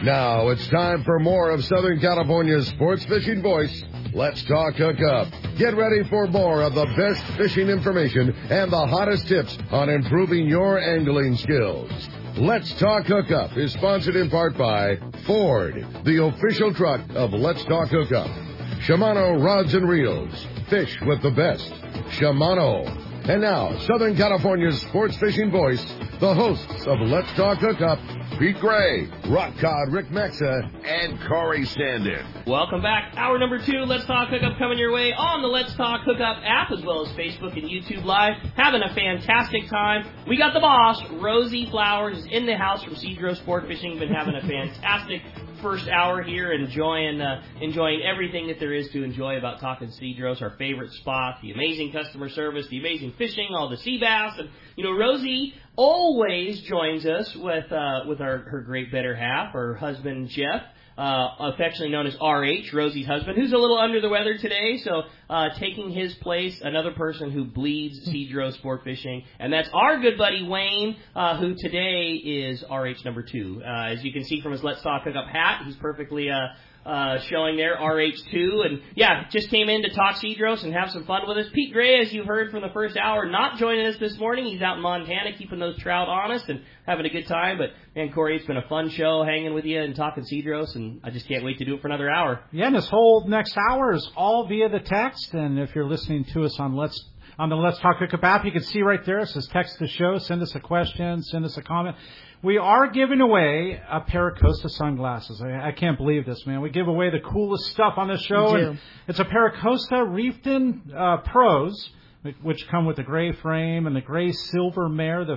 Now it's time for more of Southern California's sports fishing voice. Let's Talk Hookup. Get ready for more of the best fishing information and the hottest tips on improving your angling skills. Let's Talk Hookup is sponsored in part by Ford, the official truck of Let's Talk Hookup. Shimano Rods and Reels. Fish with the best. Shimano. And now, Southern California's sports fishing voice, the hosts of Let's Talk Hookup, Pete Gray, Rock Cod Rick Mexa, and Corey Sandin. Welcome back. Hour number 2, Let's Talk Hookup coming your way on the Let's Talk Hookup app as well as Facebook and YouTube Live. Having a fantastic time. We got the boss, Rosie Flowers, is in the house from Cedro Sport Fishing. Been having a fantastic first hour here, enjoying everything that there is to enjoy about talking Cedros, our favorite spot, the amazing customer service, the amazing fishing, all the sea bass, and Rosie always joins us with her great better half, her husband Jeff, affectionately known as RH, Rosie's husband, who's a little under the weather today, so taking his place, another person who bleeds Cedro Sport Fishing, and that's our good buddy Wayne, who today is RH number 2. As you can see from his Let's Talk Hookup hat, he's perfectly showing there, RH2, and just came in to talk Cedros and have some fun with us. Pete Gray, as you heard from the first hour, not joining us this morning. He's out in Montana keeping those trout honest and having a good time. But, man, Corey, it's been a fun show hanging with you and talking Cedros, and I just can't wait to do it for another hour. Yeah, and this whole next hour is all via the text, and if you're listening to us on the Let's Talk Hookup app, you can see right there, it says text the show, send us a question, send us a comment. We are giving away a pair of Costa sunglasses. I can't believe this, man. We give away the coolest stuff on this show. And it's a pair of Costa Reefton Pros, which come with the gray frame and the gray silver mirror,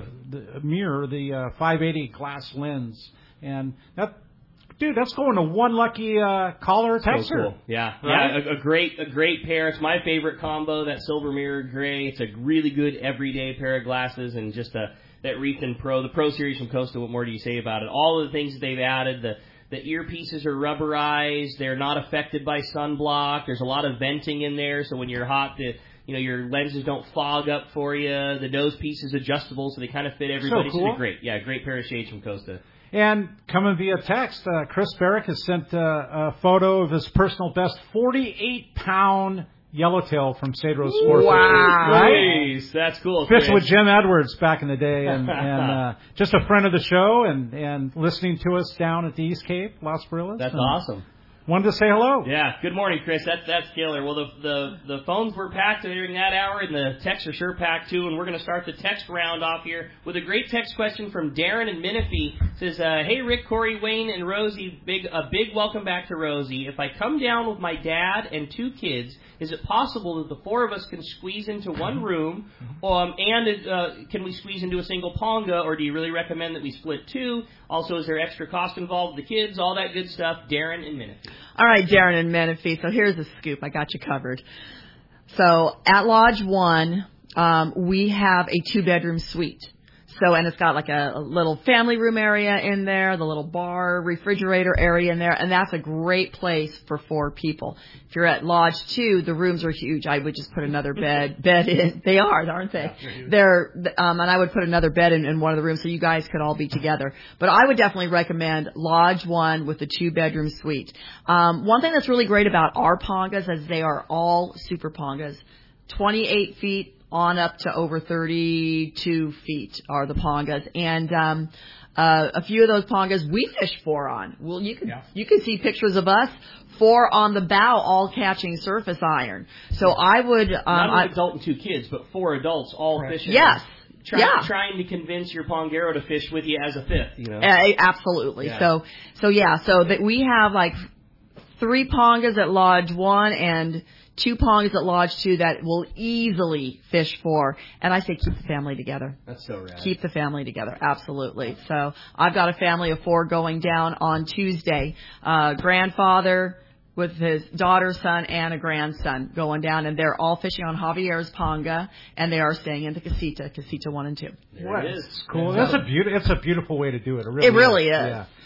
the 580 glass lens. And that's going to one lucky caller or texter. So cool. Yeah, right? A great pair. It's my favorite combo, that silver mirror gray. It's a really good everyday pair of glasses, and just that Reefton Pro, the Pro Series from Costa. What more do you say about it? All of the things that they've added, the earpieces are rubberized. They're not affected by sunblock. There's a lot of venting in there, so when you're hot, your lenses don't fog up for you. The nose piece is adjustable, so they kind of fit everybody. So cool. So great pair of shades from Costa. And coming via text, Chris Barrick has sent a photo of his personal best 48-pound yellowtail from Cedro Sport. Wow. Nice. That's cool. Fished with Jim Edwards back in the day, and just a friend of the show and listening to us down at the East Cape, Las Brillas. That's awesome. Wanted to say hello. Yeah. Good morning, Chris. That's killer. Well, the phones were packed during that hour, and the texts are sure packed too. And we're going to start the text round off here with a great text question from Darren in Menifee. It says, "Hey Rick, Corey, Wayne, and Rosie. A big welcome back to Rosie. If I come down with my dad and 2 kids, is it possible that the 4 of us can squeeze into one room, and can we squeeze into a single ponga, or do you really recommend that we split 2? Also, is there extra cost involved with the kids? All that good stuff." Darren in Menifee. All right, Darren in Menifee. So here's the scoop. I got you covered. So at Lodge 1, we have a 2-bedroom suite. So, and it's got like a little family room area in there, the little bar, refrigerator area in there, and that's a great place for 4 people. If you're at Lodge 2, the rooms are huge. I would just put another bed in. They are, aren't they? They're, and I would put another bed in one of the rooms so you guys could all be together. But I would definitely recommend Lodge 1 with the 2-bedroom suite. One thing that's really great about our pongas is they are all super pongas, 28 feet on up to over 32 feet are the pongas. And a few of those pongas we fish 4 on. Well, you can see pictures of us 4 on the bow, all catching surface iron. So I would not an adult and 2 kids, but 4 adults all fishing. Yes. Trying to convince your pongero to fish with you as a 5th, Absolutely. Yeah. So that we have like 3 pongas at Lodge 1 and 2 pongas at Lodge 2 that will easily fish 4. And I say keep the family together. That's so rad. Keep the family together, absolutely. So I've got a family of 4 going down on Tuesday. Grandfather with his daughter, son, and a grandson going down, and they're all fishing on Javier's Ponga, and they are staying in the Casita 1 and 2. There it is. Cool. It's a beautiful way to do it. It really is. Yeah.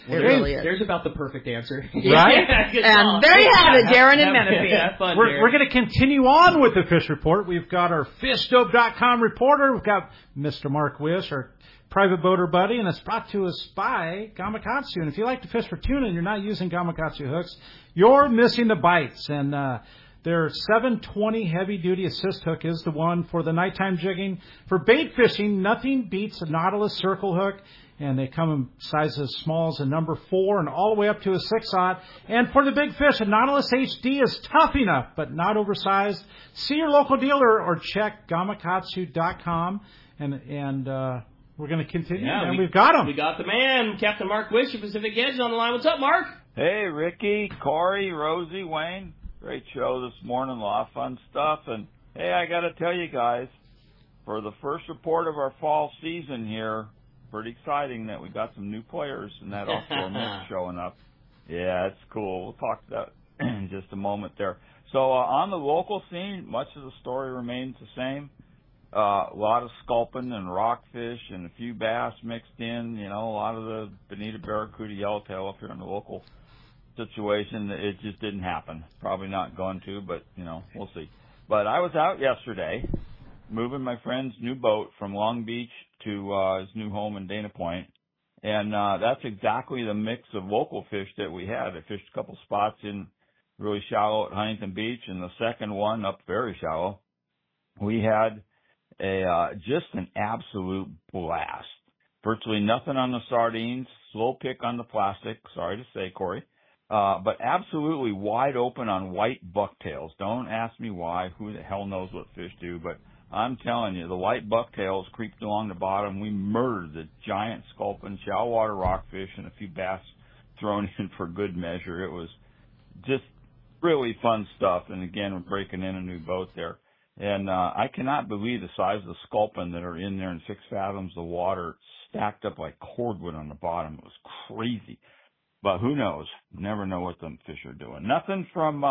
It really is. There's about the perfect answer. Right? And there you have it, Darren and Menifee. Have fun, We're going to continue on with the fish report. We've got our fishdope.com reporter. We've got Mr. Mark Wish, our private boater buddy, and it's brought to us by Gamakatsu. And if you like to fish for tuna and you're not using Gamakatsu hooks, you're missing the bites. And their 720 heavy-duty assist hook is the one for the nighttime jigging. For bait fishing, nothing beats a Nautilus circle hook. And they come in sizes as small as a number 4 and all the way up to a 6/0. And for the big fish, a Nautilus HD is tough enough, but not oversized. See your local dealer or check Gamakatsu.com. And we're going to continue. Yeah, and we've got him. We got the man, Captain Mark Wish of Pacific Edge on the line. What's up, Mark? Hey, Ricky, Corey, Rosie, Wayne. Great show this morning. A lot of fun stuff. And, hey, I got to tell you guys, for the first report of our fall season here, pretty exciting that we got some new players in that offshore mix showing up. Yeah, it's cool. We'll talk about that in just a moment there. So on the local scene, much of the story remains the same. A lot of sculpin and rockfish and a few bass mixed in. You know, a lot of the bonita, barracuda, yellowtail up here in the local situation. It just didn't happen. Probably not going to, but, you know, we'll see. But I was out yesterday moving my friend's new boat from Long Beach to his new home in Dana Point. And that's exactly the mix of local fish that we had. I fished a couple spots in really shallow at Huntington Beach, and the second one up very shallow. We had just an absolute blast. Virtually nothing on the sardines, slow pick on the plastic, sorry to say, Corey, but absolutely wide open on white bucktails. Don't ask me why. Who the hell knows what fish do, but I'm telling you, the white bucktails creeped along the bottom. We murdered the giant sculpin, shallow water rockfish, and a few bass thrown in for good measure. It was just really fun stuff. And again, we're breaking in a new boat there. And I cannot believe the size of the sculpin that are in there in 6 fathoms of water stacked up like cordwood on the bottom. It was crazy. But who knows? Never know what them fish are doing. Nothing from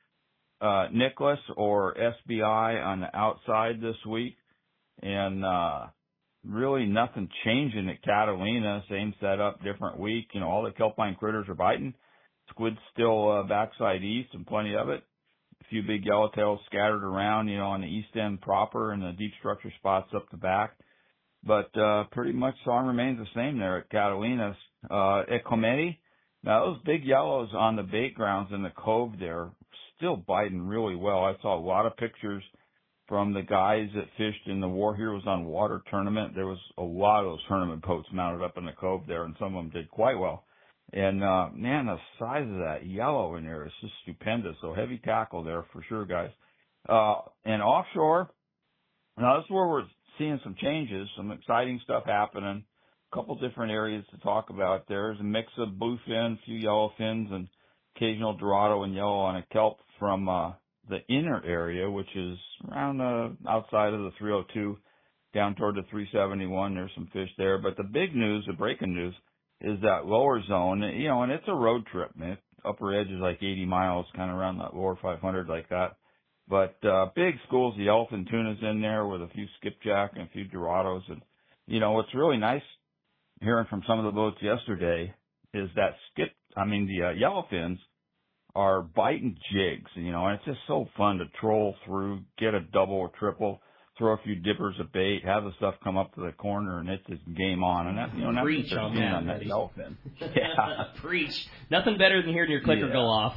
Nicholas or SBI on the outside this week, and really nothing changing at Catalina. Same setup, different week. You know, all the kelpine critters are biting. Squid's still backside east and plenty of it. A few big yellowtails scattered around, you know, on the east end proper and the deep structure spots up the back. But pretty much song remains the same there at Catalina's. At Clemente, now those big yellows on the bait grounds in the cove there still biting really well. I saw a lot of pictures from the guys that fished in the War Heroes on Water tournament. There was a lot of those tournament boats mounted up in the cove there, and some of them did quite well. And, man, the size of that yellow in there is just stupendous. So heavy tackle there for sure, guys. And offshore, now this is where we're seeing some changes, some exciting stuff happening. A couple different areas to talk about. There's a mix of bluefin, a few yellowfins, and occasional dorado and yellow on a kelp from the inner area, which is around outside of the 302 down toward the 371. There's some fish there. But the big news, the breaking news, is that lower zone, you know, and it's a road trip, man. Upper edge is like 80 miles, kind of around that lower 500 like that. But big schools, the yellowfin tuna's in there with a few skipjack and a few dorados. And, you know, what's really nice hearing from some of the boats yesterday is that the yellowfins are biting jigs, you know, and it's just so fun to troll through, get a double or triple, throw a few dippers of bait, have the stuff come up to the corner, and it's just game on. And that, you know, Preach that's on that that, yellowfin. Yeah. Preach. Nothing better than hearing your clicker go off.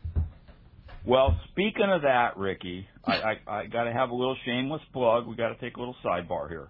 Well, speaking of that, Ricky, I got to have a little shameless plug. We got to take a little sidebar here.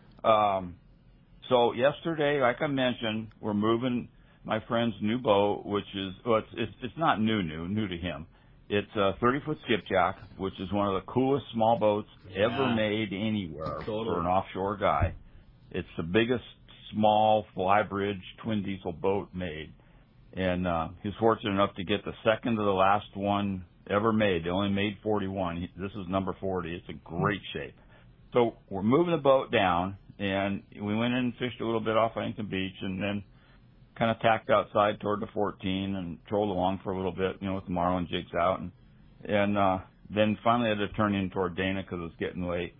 So yesterday, like I mentioned, we're moving my friend's new boat, which is, well, it's not new to him. It's a 30-foot skipjack, which is one of the coolest small boats ever made anywhere for an offshore guy. It's the biggest small flybridge twin diesel boat made. And he's fortunate enough to get the second to the last one ever made. They only made 41. This is number 40. It's in great shape. So we're moving the boat down, and we went in and fished a little bit off Huntington Beach, and then kind of tacked outside toward the 14 and trolled along for a little bit, you know, with the marlin jigs out. And then finally had to turn in toward Dana because it was getting late.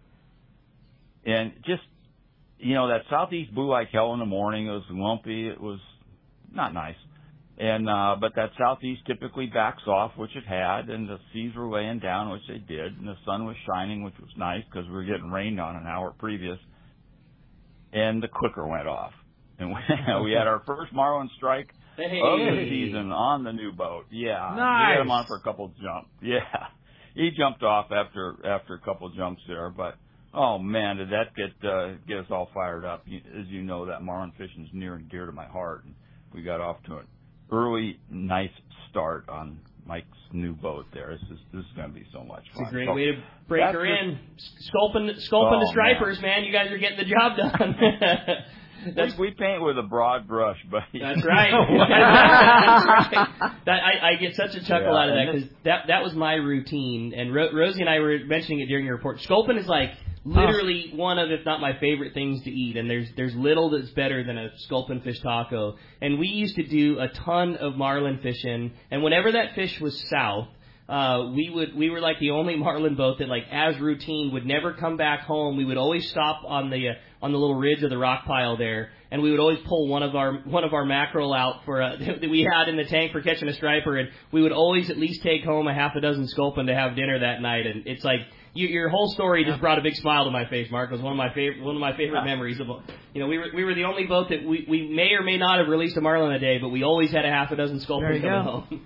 And just, you know, that southeast blew like hell in the morning. It was lumpy. It was not nice. And but that southeast typically backs off, which it had, and the seas were laying down, which they did, and the sun was shining, which was nice because we were getting rained on an hour previous. And the clicker went off, and we had our first marlin strike of the season on the new boat. Yeah, nice. We had him on for a couple of jumps. Yeah, he jumped off after a couple of jumps there, but oh man, did that get us all fired up? As you know, that marlin fishing is near and dear to my heart, and we got off to an early, nice start on Mike's new boat there. This is going to be so much fun. It's a great way to break her in. Sculpin the stripers, man. You guys are getting the job done. We paint with a broad brush, buddy. That's right. That's right. I get such a chuckle out of that because that was my routine. And Rosie and I were mentioning it during your report. Sculpin is like literally one of, if not my favorite things to eat. And there's little that's better than a sculpin fish taco. And we used to do a ton of marlin fishing. And whenever that fish was south, we were like the only marlin boat that, like, as routine, would never come back home. We would always stop on the little ridge of the rock pile there, and we would always pull one of our mackerel out for that we had in the tank for catching a striper, and we would always at least take home a half a dozen sculpin to have dinner that night. And it's like your whole story just brought a big smile to my face, Mark. It was one of my favorite memories of, we were the only boat that we may or may not have released a marlin a day, but we always had a half a dozen sculpin coming home.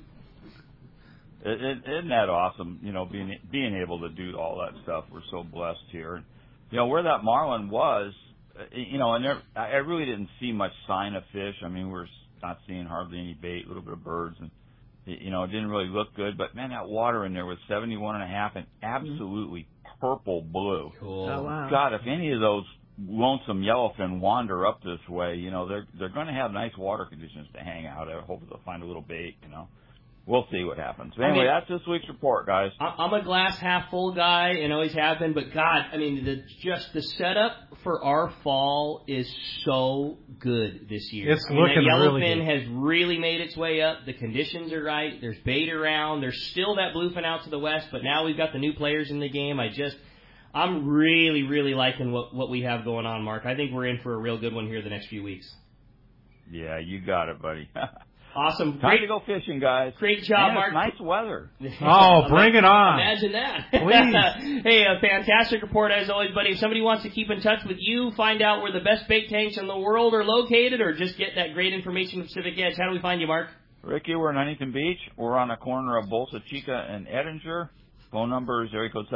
Isn't that awesome? Being able to do all that stuff. We're so blessed here. Where that marlin was, and I really didn't see much sign of fish. I mean, we're not seeing hardly any bait, a little bit of birds, and it didn't really look good. But man, that water in there was 71.5 and absolutely purple blue. Cool. Oh, wow. God, if any of those lonesome yellowfin wander up this way, they're going to have nice water conditions to hang out. I hope they'll find a little bait. We'll see what happens. But anyway, that's this week's report, guys. I'm a glass half full guy and always have been, but God, I mean, the setup for our fall is so good this year. It's looking really good. Yellowfin has really made its way up. The conditions are right. There's bait around. There's still that bluefin out to the west, but now we've got the new players in the game. I'm really, really liking what we have going on, Mark. I think we're in for a real good one here the next few weeks. Yeah, you got it, buddy. Awesome. Time to go fishing, guys. Great job, Mark. Nice weather. Oh, bring it on. Imagine that. Please. Hey, a fantastic report as always, buddy. If somebody wants to keep in touch with you, find out where the best bait tanks in the world are located, or just get that great information from Pacific Edge, how do we find you, Mark? Ricky, we're in Huntington Beach. We're on the corner of Bolsa Chica and Edinger. Phone number is area code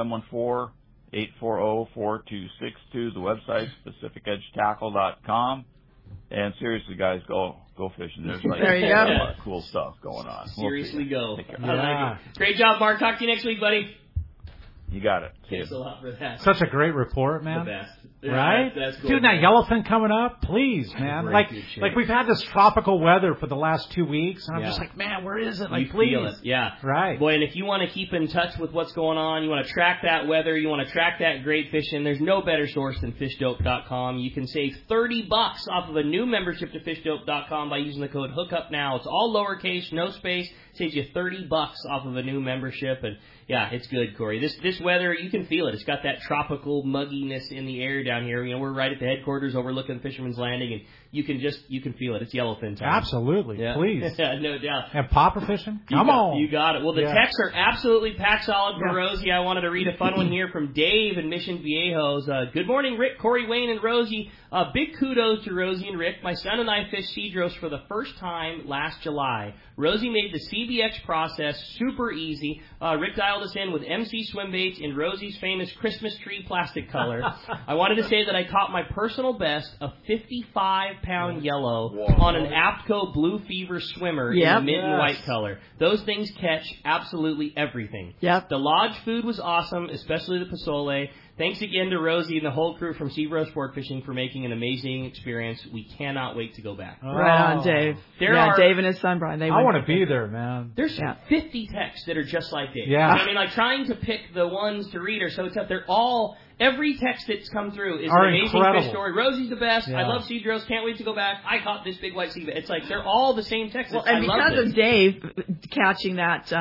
714-840-4262. The website, PacificEdgeTackle.com. And seriously, guys, go fishing. There's there you go. a lot of cool stuff going on. Seriously, go. Take care. I like it. Great job, Mark. Talk to you next week, buddy. You got it. Thanks a lot for that. Such a great report, man. The best. Right? That's cool. Dude, now yellowfin coming up, please, man. Like we've had this tropical weather for the last 2 weeks, and I'm just like, man, where is it? Like, you please. feel it. Yeah. Right. Boy, and if you want to keep in touch with what's going on, you want to track that weather, you want to track that great fishing, there's no better source than fishdope.com. You can save $30 off of a new membership to fishdope.com by using the code HOOKUPNOW. It's all lowercase, no space. Saves you $30 off of a new membership, and yeah, it's good, Corey. This weather, you can feel it. It's got that tropical mugginess in the air down here. We're right at the headquarters overlooking Fisherman's Landing, and you can feel it. It's yellowfin time. Absolutely, yeah. please. No doubt. And popper fishing? Come on. You got it. Well, the texts are absolutely packed solid for Rosie. I wanted to read a fun one here from Dave in Mission Viejos. Good morning, Rick, Corey, Wayne, and Rosie. Big kudos to Rosie and Rick. My son and I fished Cedros for the first time last July. Rosie made the CBX process super easy. Rick dialed us in with MC swim baits in Rosie's famous Christmas tree plastic color. I wanted to say that I caught my personal best, a 55-pound yellow on an Aptco Blue Fever swimmer in the mint and white color. Those things catch absolutely everything. Yep. The lodge food was awesome, especially the pozole. Thanks again to Rosie and the whole crew from Seabro Sport Fishing for making an amazing experience. We cannot wait to go back. Right on, Dave. Dave and his son, Brian. I want to be there, man. There's 50 texts that are just like Dave. Yeah. I mean, like, trying to pick the ones to read are so tough. They're all, every text that's come through is an amazing fish story. Rosie's the best. Yeah. I love Cedros. Can't wait to go back. I caught this big white sea. It's like they're all the same text. Well, and because of Dave catching that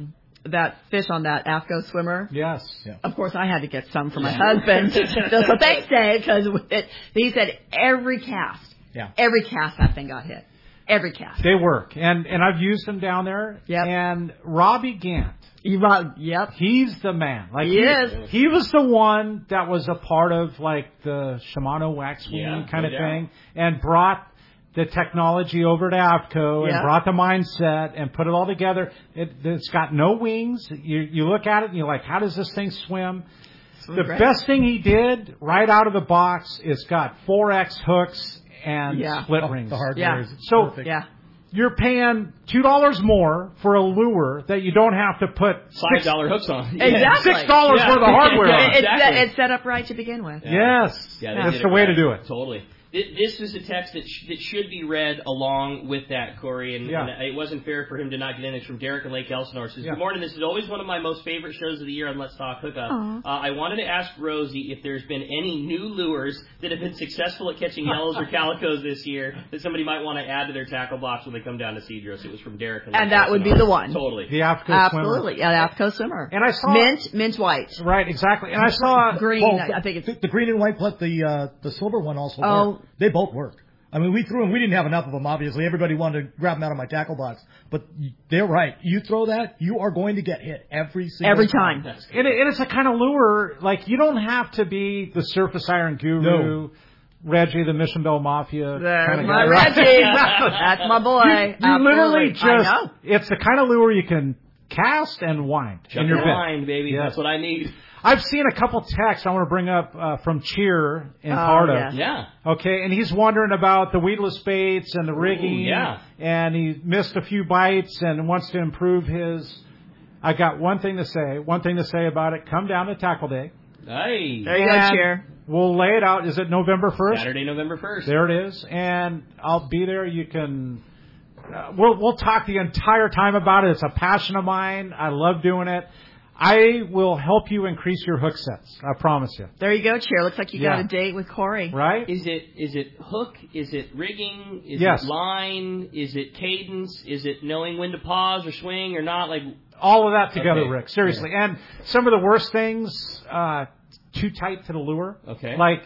fish on that Aptco swimmer. Yes. Yeah. Of course, I had to get some for my husband. So thanks, Dave, because he said every cast that thing got hit. Every cast. They work, and I've used them down there. Yep. And Robbie Gant, Yep. he's the man. Like He is. He was the one that was a part of like the Shimano Waxwing kind of thing, and brought the technology over to APCO and brought the mindset and put it all together. It's got no wings. You look at it and you're like, how does this thing swim? The best thing he did right out of the box is got 4X hooks and split rings. The hardware is perfect. You're paying $2 more for a lure that you don't have to put $5 hooks on. Exactly. $6 worth of hardware on. It's set up right to begin with. Yes. That's the way to do it. Totally. This is a text that should be read along with that, Corey, and it wasn't fair for him to not get in. It's from Derek and Lake Elsinore. Says, good morning. This is always one of my most favorite shows of the year on Let's Talk Hookup. I wanted to ask Rosie if there's been any new lures that have been successful at catching yellows or calicos this year that somebody might want to add to their tackle box when they come down to Cedros. It was from Derek and Lake And that would be the one. Totally. The APCO Absolutely. swimmer. Yeah, the APCO swimmer. And I saw... Mint white. Right, exactly. And I saw... Green, I think it's... The green and white plus the silver one also work. They both work. I mean, we threw them. We didn't have enough of them, obviously. Everybody wanted to grab them out of my tackle box. But they're right. You throw that, you are going to get hit every time. And it's a kind of lure, like, you don't have to be the surface iron guru, Reggie, the Mission Bell Mafia kind of guy. Reggie. That's my boy. You literally just, it's the kind of lure you can cast and wind in your bit. Wind, baby. Yes. That's what I need. I've seen a couple texts I want to bring up from Cheer in Cardiff. Yeah. Okay, and he's wondering about the weedless baits and the rigging. Yeah. And he missed a few bites and wants to improve his. I got one thing to say about it. Come down to Tackle Day. Hey. There you go, Cheer. We'll lay it out. Is it November 1st? Saturday, November 1st. There it is. And I'll be there. You can. We'll talk the entire time about it. It's a passion of mine. I love doing it. I will help you increase your hook sets. I promise you. There you go, Chair. Looks like you got a date with Corey. Right? Is it hook? Is it rigging? Is it line? Is it cadence? Is it knowing when to pause or swing or not? Like all of that together, Rick. Seriously. Yeah. And some of the worst things, too tight to the lure. Okay. Like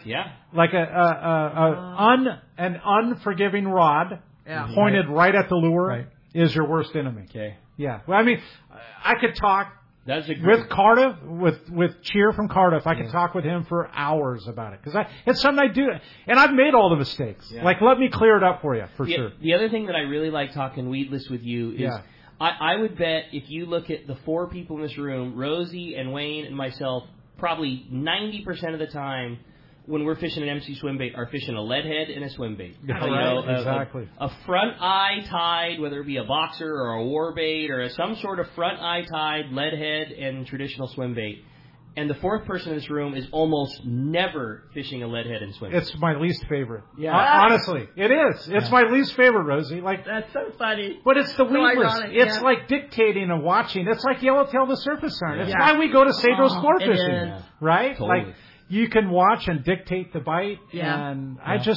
an unforgiving rod pointed right at the lure is your worst enemy. Okay. Yeah. Well, I mean, I could talk. With Cardiff, with Cheer from Cardiff, I could talk with him for hours about it because it's something I do, and I've made all the mistakes. Yeah. Like, let me clear it up for you, sure. The other thing that I really like talking weedless with you is I would bet if you look at the four people in this room, Rosie and Wayne and myself, probably 90% of the time when we're fishing an MC swim bait, are fishing a lead head and a swim bait. Exactly. A front eye tied, whether it be a boxer or a war bait or some sort of front eye tied lead head and traditional swim bait. And the fourth person in this room is almost never fishing a lead head and swim bait. It's my least favorite. Yeah. Honestly, it is. It's my least favorite, Rosie. Like, that's so funny. But it's the weedless. It's like dictating and watching. It's like Yellowtail the surface iron. It's why we go to Cedros sport fishing. Right? Totally. Like, you can watch and dictate the bite, and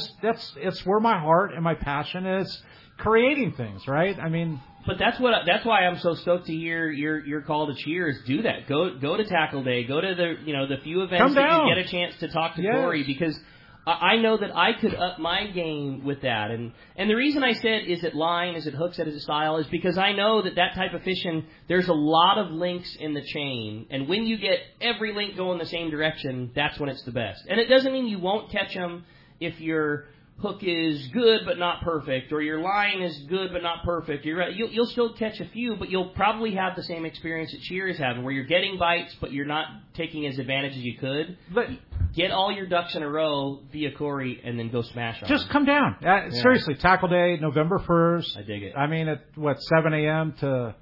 it's where my heart and my passion is creating things, right? I mean, but that's why I'm so stoked to hear your call to Cheer is do that. Go to Tackle Day. Go to the few events that you get a chance to talk to Corey, because I know that I could up my game with that. And the reason I said, is it line, is it hook set, is it style, is because I know that type of fishing, there's a lot of links in the chain. And when you get every link going the same direction, that's when it's the best. And it doesn't mean you won't catch them if your hook is good but not perfect, or your line is good but not perfect. You'll still catch a few, but you'll probably have the same experience that Cheer is having, where you're getting bites but you're not taking as advantage as you could. But get all your ducks in a row via Corey and then go smash on Just them. Come down. Seriously, Tackle Day, November 1st. I dig it. I mean, at 7 a.m. to...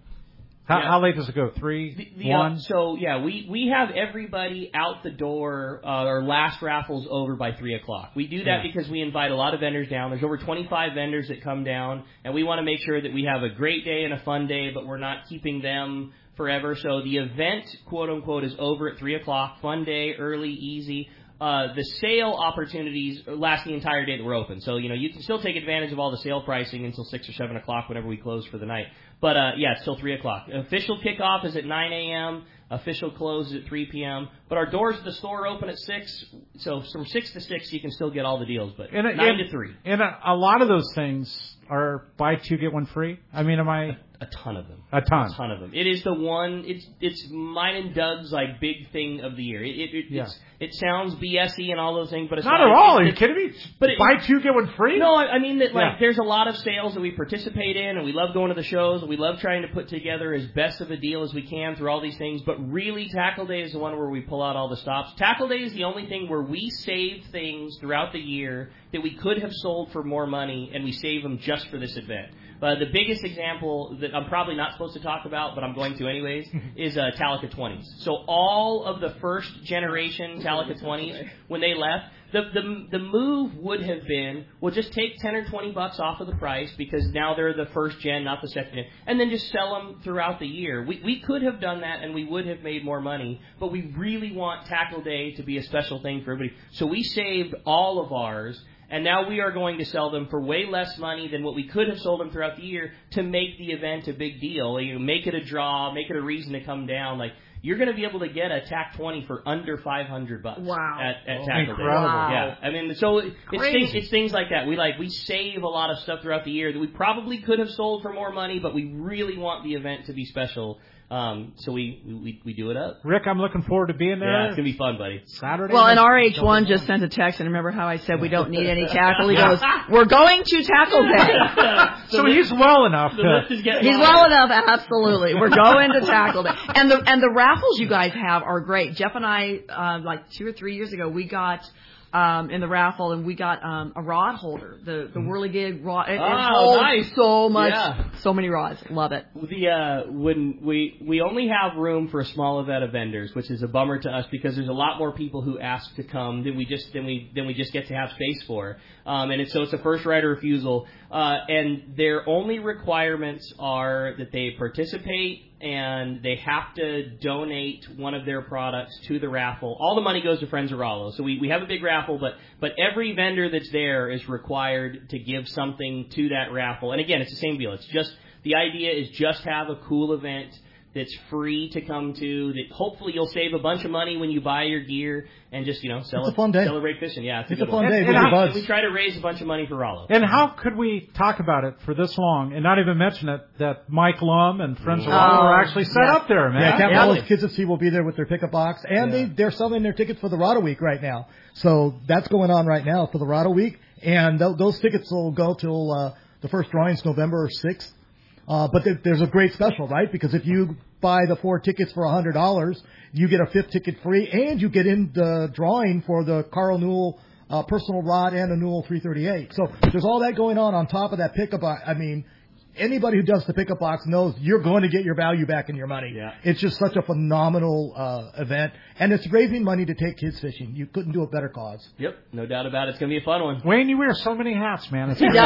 How late does it go? 3? 1? So, we have everybody out the door. Our last raffle's over by 3 o'clock. We do that because we invite a lot of vendors down. There's over 25 vendors that come down, and we want to make sure that we have a great day and a fun day, but we're not keeping them forever. So the event, quote-unquote, is over at 3 o'clock. Fun day, early, easy. The sale opportunities last the entire day that we're open. So, you can still take advantage of all the sale pricing until 6 or 7 o'clock whenever we close for the night. But, it's till 3 o'clock. Official kickoff is at 9 a.m. Official close is at 3 p.m. But our doors to the store open at 6. So from 6 to 6, you can still get all the deals. But 9 to 3. And a lot of those things are buy 2 get 1 free? I mean, am I a ton of them? A ton of them. It is the one. It's mine and Doug's like big thing of the year. It sounds BS-y and all those things, but it's not at all. Are you kidding me? But buy 2 get 1 free? No, I mean that like there's a lot of sales that we participate in, and we love going to the shows, and we love trying to put together as best of a deal as we can through all these things. But really, Tackle Day is the one where we pull out all the stops. Tackle Day is the only thing where we save things throughout the year that we could have sold for more money, and we save them just for this event. The biggest example that I'm probably not supposed to talk about, but I'm going to anyways, is Talica 20s. So all of the first generation Talica 20s, when they left, the move would have been, well, just take 10 or 20 bucks off of the price because now they're the first gen, not the second gen, and then just sell them throughout the year. We could have done that and we would have made more money, but we really want Tackle Day to be a special thing for everybody. So we saved all of ours. And now we are going to sell them for way less money than what we could have sold them throughout the year to make the event a big deal. You know, make it a draw, make it a reason to come down. Like you're going to be able to get a TAC 20 for under $500. Wow! At Tackle Day. Wow. Yeah, I mean, so it's things like that. We save a lot of stuff throughout the year that we probably could have sold for more money, but we really want the event to be special. So we do it up. Rick, I'm looking forward to being there. Yeah, it's going to be fun, buddy. Saturday. Well, and RH1 just sent a text, and remember how I said we don't need any tackle? He goes, we're going to Tackle Day. So he's well enough. He's well enough, absolutely. We're going to Tackle Day. And the raffles you guys have are great. Jeff and I, like 2 or 3 years ago, we got... in the raffle, and we got a rod holder, the Whirligig rod. It holds nice. So much, so many rods. Love it. When we only have room for a small event of vendors, which is a bummer to us because there's a lot more people who ask to come than we just get to have space for. And it's a first right of refusal. And their only requirements are that they participate and they have to donate one of their products to the raffle. All the money goes to Friends of Rollo. So we have a big raffle, but every vendor that's there is required to give something to that raffle. And again, it's the same deal. It's just, the idea is just have a cool event that's free to come to, that hopefully you'll save a bunch of money when you buy your gear and just, celebrate fishing. Yeah, it's a fun day. And we try to raise a bunch of money for Rollo. And how could we talk about it for this long and not even mention it that Mike Lum and Friends of Rollo are actually set up there, man? Yeah, Capitol Kids at Sea will be there with their pickup box, and they're selling their tickets for the Rado Week right now. So that's going on right now for the Rado Week, and those tickets will go till the first drawing's November 6th. But there's a great special, right? Because if you buy the 4 tickets for $100, you get a 5th ticket free, and you get in the drawing for the Carl Newell personal rod and a Newell 338. So there's all that going on top of that pickup box. I mean, anybody who does the pickup box knows you're going to get your value back in your money. Yeah. It's just such a phenomenal event, and it's raising money to take kids fishing. You couldn't do a better cause. Yep, no doubt about it. It's going to be a fun one. Wayne, you wear so many hats, man. He does. He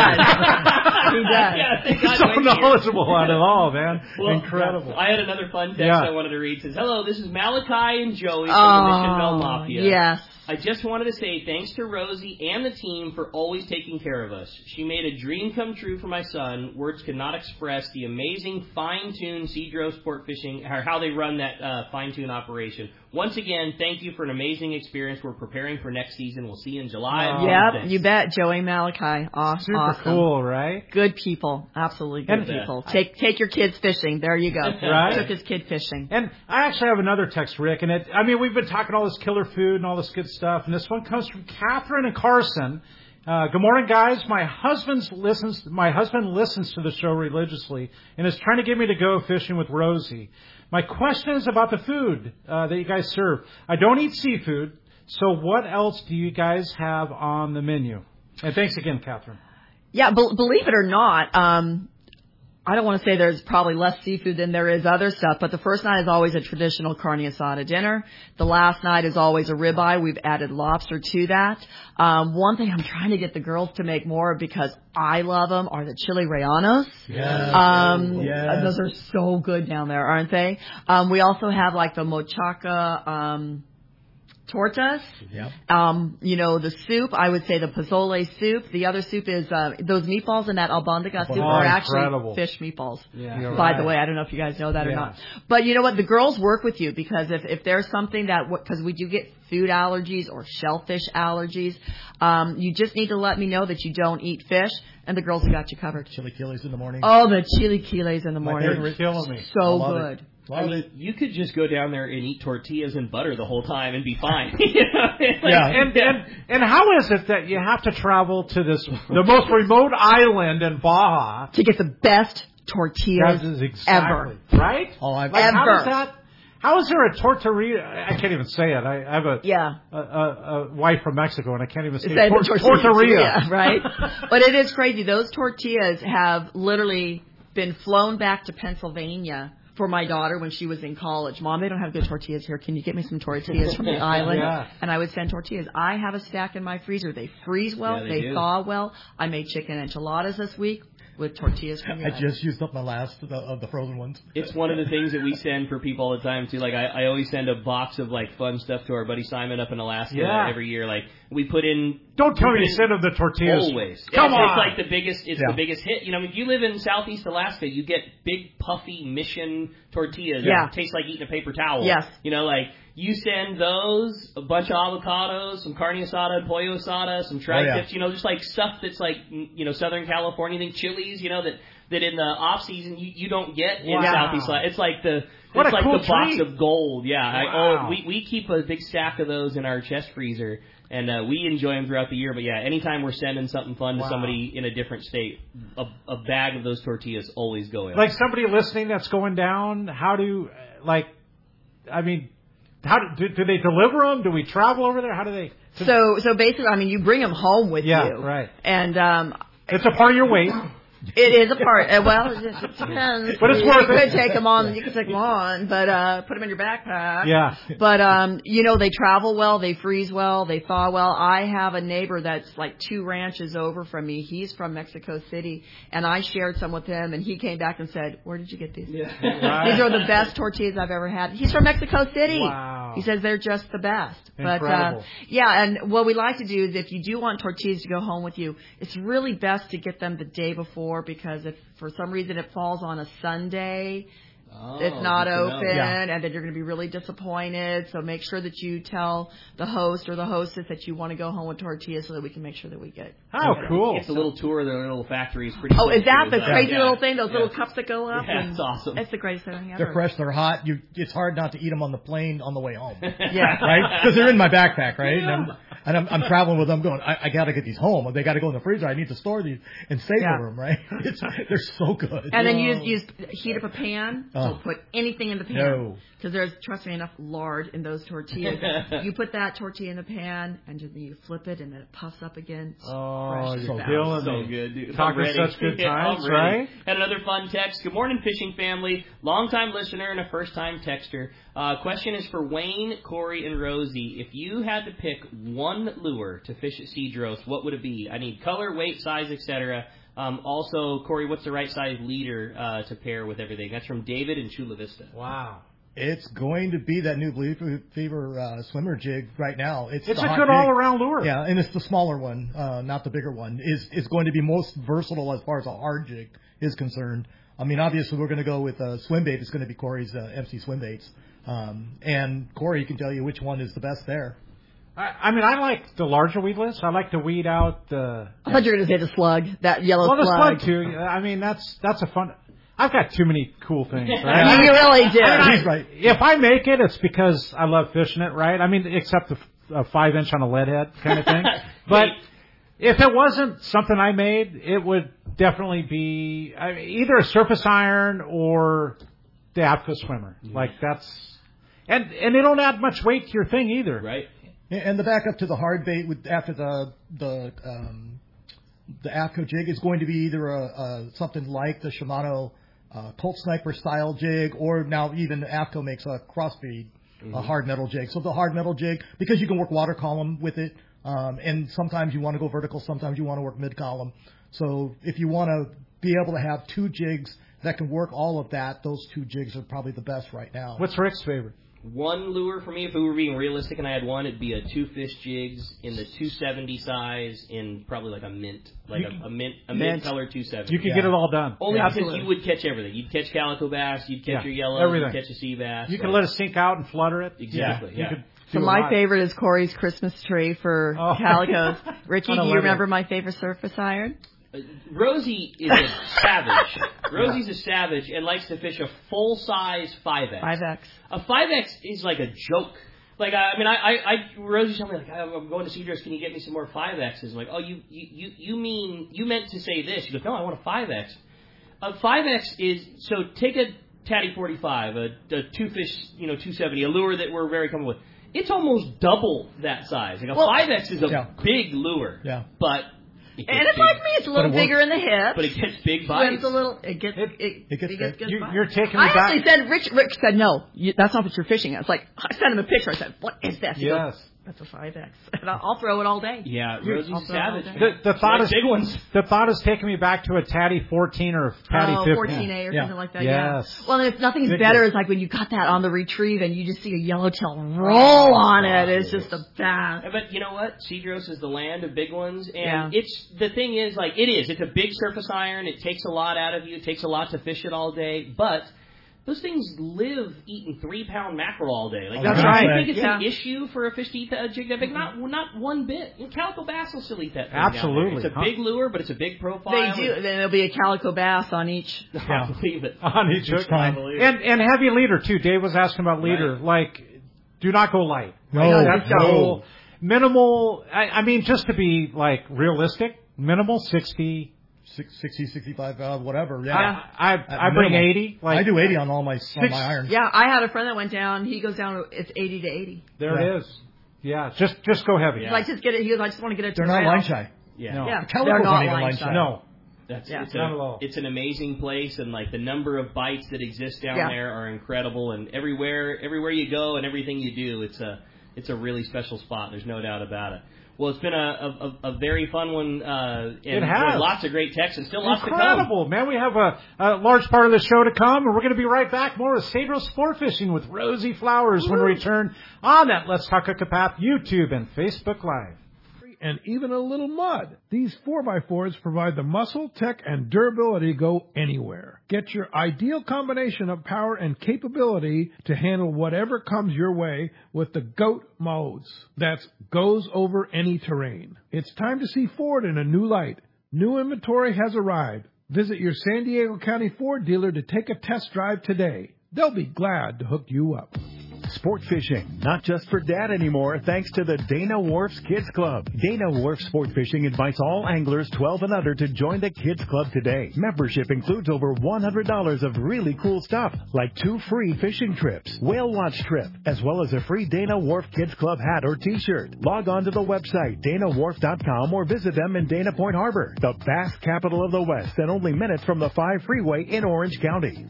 does. Yeah, he's so knowledgeable on it all, man. Well, incredible. I had another fun text I wanted to read. It says, hello, this is Malachi and Joey from the Mission Bell Mafia. Yes. I just wanted to say thanks to Rosie and the team for always taking care of us. She made a dream come true for my son. Words could not express the amazing fine-tuned Cedro Sport Fishing, or how they run that fine-tune operation. Once again, thank you for an amazing experience. We're preparing for next season. We'll see you in July. Yep, you bet. Joey Malachi. Awesome. Super cool, right? Good people. Absolutely good people. Take your kids fishing. There you go. Right? Took his kid fishing. And I actually have another text, Rick, and we've been talking all this killer food and all this good stuff, and this one comes from Catherine and Carson. Good morning, guys. My husband listens to the show religiously and is trying to get me to go fishing with Rosie. My question is about the food that you guys serve. I don't eat seafood, so what else do you guys have on the menu? And thanks again, Catherine. Yeah, believe it or not, I don't want to say there's probably less seafood than there is other stuff, but the first night is always a traditional carne asada dinner. The last night is always a ribeye. We've added lobster to that. One thing I'm trying to get the girls to make more of because I love them are the chili rellenos. Yes. Those are so good down there, aren't they? We also have like the mochaca, tortas. Yeah. The soup, I would say the pozole soup. The other soup is those meatballs in that albondiga soup are actually fish meatballs. Yeah. By the way, I don't know if you guys know that or not. But you know what? The girls work with you because if there's something because we do get food allergies or shellfish allergies, you just need to let me know that you don't eat fish, and the girls have got you covered. Chili quiles in the morning. Oh, the chili quiles in the morning. They're killing me. So good. I mean, you could just go down there and eat tortillas and butter the whole time and be fine. And how is it that you have to travel to the most remote island in Baja to get the best tortillas ever? Right? Ever. How is there a tortilla? I can't even say it. I have a wife from Mexico, and I can't even say tortilla. Right? But it is crazy. Those tortillas have literally been flown back to Pennsylvania for my daughter when she was in college. Mom, they don't have good tortillas here. Can you get me some tortillas from the island? And I would send tortillas. I have a stack in my freezer. They freeze well. They thaw well. I made chicken enchiladas this week with tortillas from the island. I just used up my last of the frozen ones. It's one of the things that we send for people all the time, too. Like, I always send a box of, like, fun stuff to our buddy Simon up in Alaska every year. Like, we put in... Don't tell me you send him the tortillas. Always. Come on! It's like the biggest hit. You know, if you live in Southeast Alaska, you get big, puffy Mission tortillas that taste like eating a paper towel. Yes. You know, like... You send those, a bunch of avocados, some carne asada, pollo asada, some tri-tips, just like stuff that's like, Southern California, chilies, that in the off season you don't get in Southeast. It's like the box of gold. Yeah. Wow. We keep a big stack of those in our chest freezer, and we enjoy them throughout the year. But yeah, anytime we're sending something fun to somebody in a different state, a bag of those tortillas always go in. Like somebody listening that's going down, do they deliver them? Do we travel over there? How do they? So basically, you bring them home with you. Yeah, right. And it's a part of your weight. It is a part. Well, it depends. But it's worth it. You could take them on. You could take them on, but put them in your backpack. Yeah. But they travel well. They freeze well. They thaw well. I have a neighbor that's like 2 ranches over from me. He's from Mexico City, and I shared some with him, and he came back and said, "Where did you get these? Yeah. Right. These are the best tortillas I've ever had." He's from Mexico City. Wow. He says they're just the best. Incredible. But and what we like to do is if you do want tortillas to go home with you, it's really best to get them the day before, because if for some reason it falls on a Sunday, it's not open, and then you're going to be really disappointed. So make sure that you tell the host or the hostess that you want to go home with tortillas so that we can make sure that we get. How cool! It's a little tour of their little factories. Pretty. Oh, is that the crazy little thing? Those little cups that go up. Yeah, it's awesome. It's the greatest thing ever. They're fresh. They're hot. It's hard not to eat them on the plane on the way home. Yeah. Right? Because they're in my backpack, right? And I'm traveling with them going, I got to get these home. They got to go in the freezer. I need to store these and savor them, right? They're so good. And then you heat up a pan. So put anything in the pan. Because there's, trust me, enough lard in those tortillas. You put that tortilla in the pan, and then you flip it, and then it puffs up again. You're so good, dude. Talking such good times, right? Had another fun text. Good morning, fishing family. Long-time listener and a first-time texter. Question is for Wayne, Corey, and Rosie. If you had to pick one lure to fish at Cedros, what would it be? I need color, weight, size, etc. Also, Corey, what's the right size leader to pair with everything? That's from David in Chula Vista. Wow. It's going to be that new Blue Fever swimmer jig right now. It's a good all-around lure. Yeah, and it's the smaller one, not the bigger one. It's going to be most versatile as far as a hard jig is concerned. Obviously, we're going to go with swim bait. It's going to be Corey's MC swim baits. And Corey can tell you which one is the best there. I like the larger weedless. I like to weed out the... I thought you were going to say the slug, that yellow slug. Well, the slug, too. That's a fun... I've got too many cool things, right? You really do. He's right. If I make it, it's because I love fishing it, right? Except the 5-inch on a lead head kind of thing. But if it wasn't something I made, it would definitely be either a surface iron or the APCO swimmer. Like that's... And they don't add much weight to your thing either. Right. And the backup to the hard bait after the APCO jig is going to be either something like the Shimano Colt Sniper style jig, or now even APCO makes a crossbreed a hard metal jig. So the hard metal jig, because you can work water column with it, and sometimes you want to go vertical, sometimes you want to work mid column. So if you want to be able to have 2 jigs that can work all of that, those 2 jigs are probably the best right now. What's Rick's favorite? one lure for me, if we were being realistic and I had one, it'd be a 2-fish jigs in the 270 size in probably like a mint, a mint color 270. You could get it all done. Only because you would catch everything. You'd catch calico bass, you'd catch your yellow, everything. you'd catch a sea bass. You can let it sink out and flutter it. Exactly. Yeah. So my favorite is Corey's Christmas tree for calicos. Ricky, do you remember my favorite surface iron? Rosie is a savage. Rosie's a savage and likes to fish a full-size 5X. 5X. A 5X is like a joke. Like, Rosie told me, like, I'm going to Cedros, can you get me some more 5Xs? I'm like, oh, you meant to say this. She goes, no, I want a 5X. A 5X is, so take a Tatty 45, a 2-fish, 270, a lure that we're very comfortable with. It's almost double that size. Like, a 5X is a big lure. Yeah. But and it's like me, it's a little bigger in the hips. But it gets big bites. It gets good bites. You're taking me back. I actually said, Rick said, no, that's not what you're fishing. I was like, I sent him a picture. I said, what is that? He goes, that's a 5X. And I'll throw it all day. Yeah, Rosie's savage. The thought is big ones. The thought is taking me back to a Tatty 14 or a Tatty 15. 14A or something like that. Yes. Yeah. Well, if nothing's better, it's like when you got that on the retrieve and you just see a yellowtail roll on it. It's just the best. But you know what? Cedros is the land of big ones, and the thing is, like, it's a big surface iron. It takes a lot out of you. It takes a lot to fish it all day, but those things live eating 3-pound mackerel all day. Like, that's right. I think it's an issue for a fish to eat a jig that big. Not one bit. Calico bass will still eat that thing. Absolutely. It's a big lure, but it's a big profile. They do. Then there'll be a calico bass on each. I believe it. On each hook. And heavy leader, too. Dave was asking about leader. Right. Like, do not go light. No. Minimal, I mean, just to be, like, realistic, minimal 60, 65, whatever. Yeah. I bring 80. Like, I do 80 on all my irons. Yeah, I had a friend that went down. He goes down. It's 80 to 80. There it is. Yeah, just go heavy. Yeah. Like, just get it. He goes, I just want to get it. They're not line shy. Yeah. No. Yeah. They're not line shy. No. It's an amazing place, and like the number of bites that exist down there are incredible. And everywhere you go and everything you do, it's a really special spot. There's no doubt about it. Well, it's been a very fun one. It has. Lots of great texts and still lots to come. Incredible, man. We have a large part of the show to come, and we're going to be right back. More of Cedros Sport Fishing with Rosie Flowers when we return on that Let's Talk Hookup app, YouTube, and Facebook Live. And even a little mud. These 4x4s provide the muscle, tech, and durability to go anywhere. Get your ideal combination of power and capability to handle whatever comes your way with the GOAT modes. That's goes over any terrain. It's time to see Ford in a new light. New inventory has arrived. Visit your San Diego County Ford dealer to take a test drive today. They'll be glad to hook you up. Sport fishing, not just for dad anymore, thanks to the Dana Wharf's Kids Club. Dana Wharf Sport Fishing invites all anglers 12 and under to join the Kids Club today. Membership includes over $100 of really cool stuff, like 2 free fishing trips, whale watch trip, as well as a free Dana Wharf Kids Club hat or t-shirt. Log on to the website, danawharf.com, or visit them in Dana Point Harbor, the bass capital of the West, and only minutes from the 5 freeway in Orange County.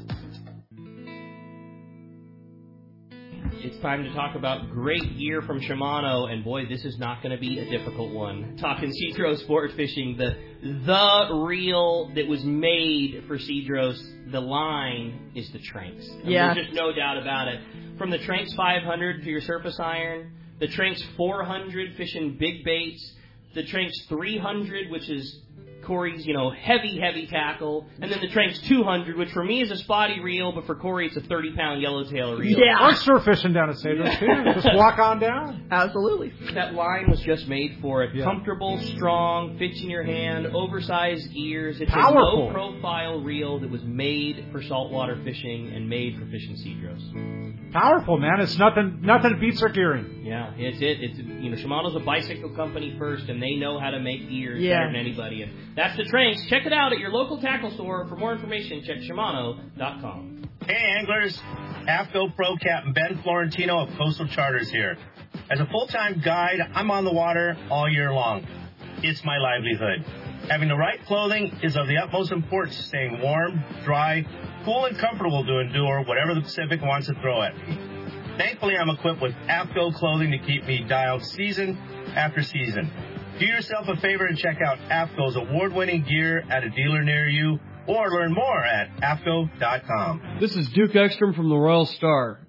It's time to talk about great gear from Shimano, and boy, this is not going to be a difficult one. Talking Cedros Sport Fishing, the reel that was made for Cedros, the line is the Tranx. Yeah. There's just no doubt about it. From the Tranx 500 for your surface iron, the Tranx 400 fishing big baits, the Tranx 300, which is Corey's, heavy tackle, and then the Tranx 200, which for me is a spotty reel, but for Corey it's a 30-pound yellowtail reel. Yeah. Or surf fishing down at Cedros, too. Just walk on down. Absolutely. That line was just made for it. Yeah. Comfortable, strong, fits in your hand, oversized gears. It's powerful. A low-profile reel that was made for saltwater fishing and made for fishing Cedros. Powerful, man. It's nothing beats our gearing. Yeah, it's Shimano's a bicycle company first, and they know how to make gears better than anybody. And that's the Tranx. Check it out at your local tackle store. For more information, check Shimano.com. Hey, anglers. AFCO Pro Captain Ben Florentino of Coastal Charters here. As a full-time guide, I'm on the water all year long. It's my livelihood. Having the right clothing is of the utmost importance, staying warm, dry, cool, and comfortable to endure whatever the Pacific wants to throw at me. Thankfully, I'm equipped with AFCO clothing to keep me dialed season after season. Do yourself a favor and check out AFCO's award-winning gear at a dealer near you, or learn more at AFCO.com. This is Duke Ekstrom from the Royal Star.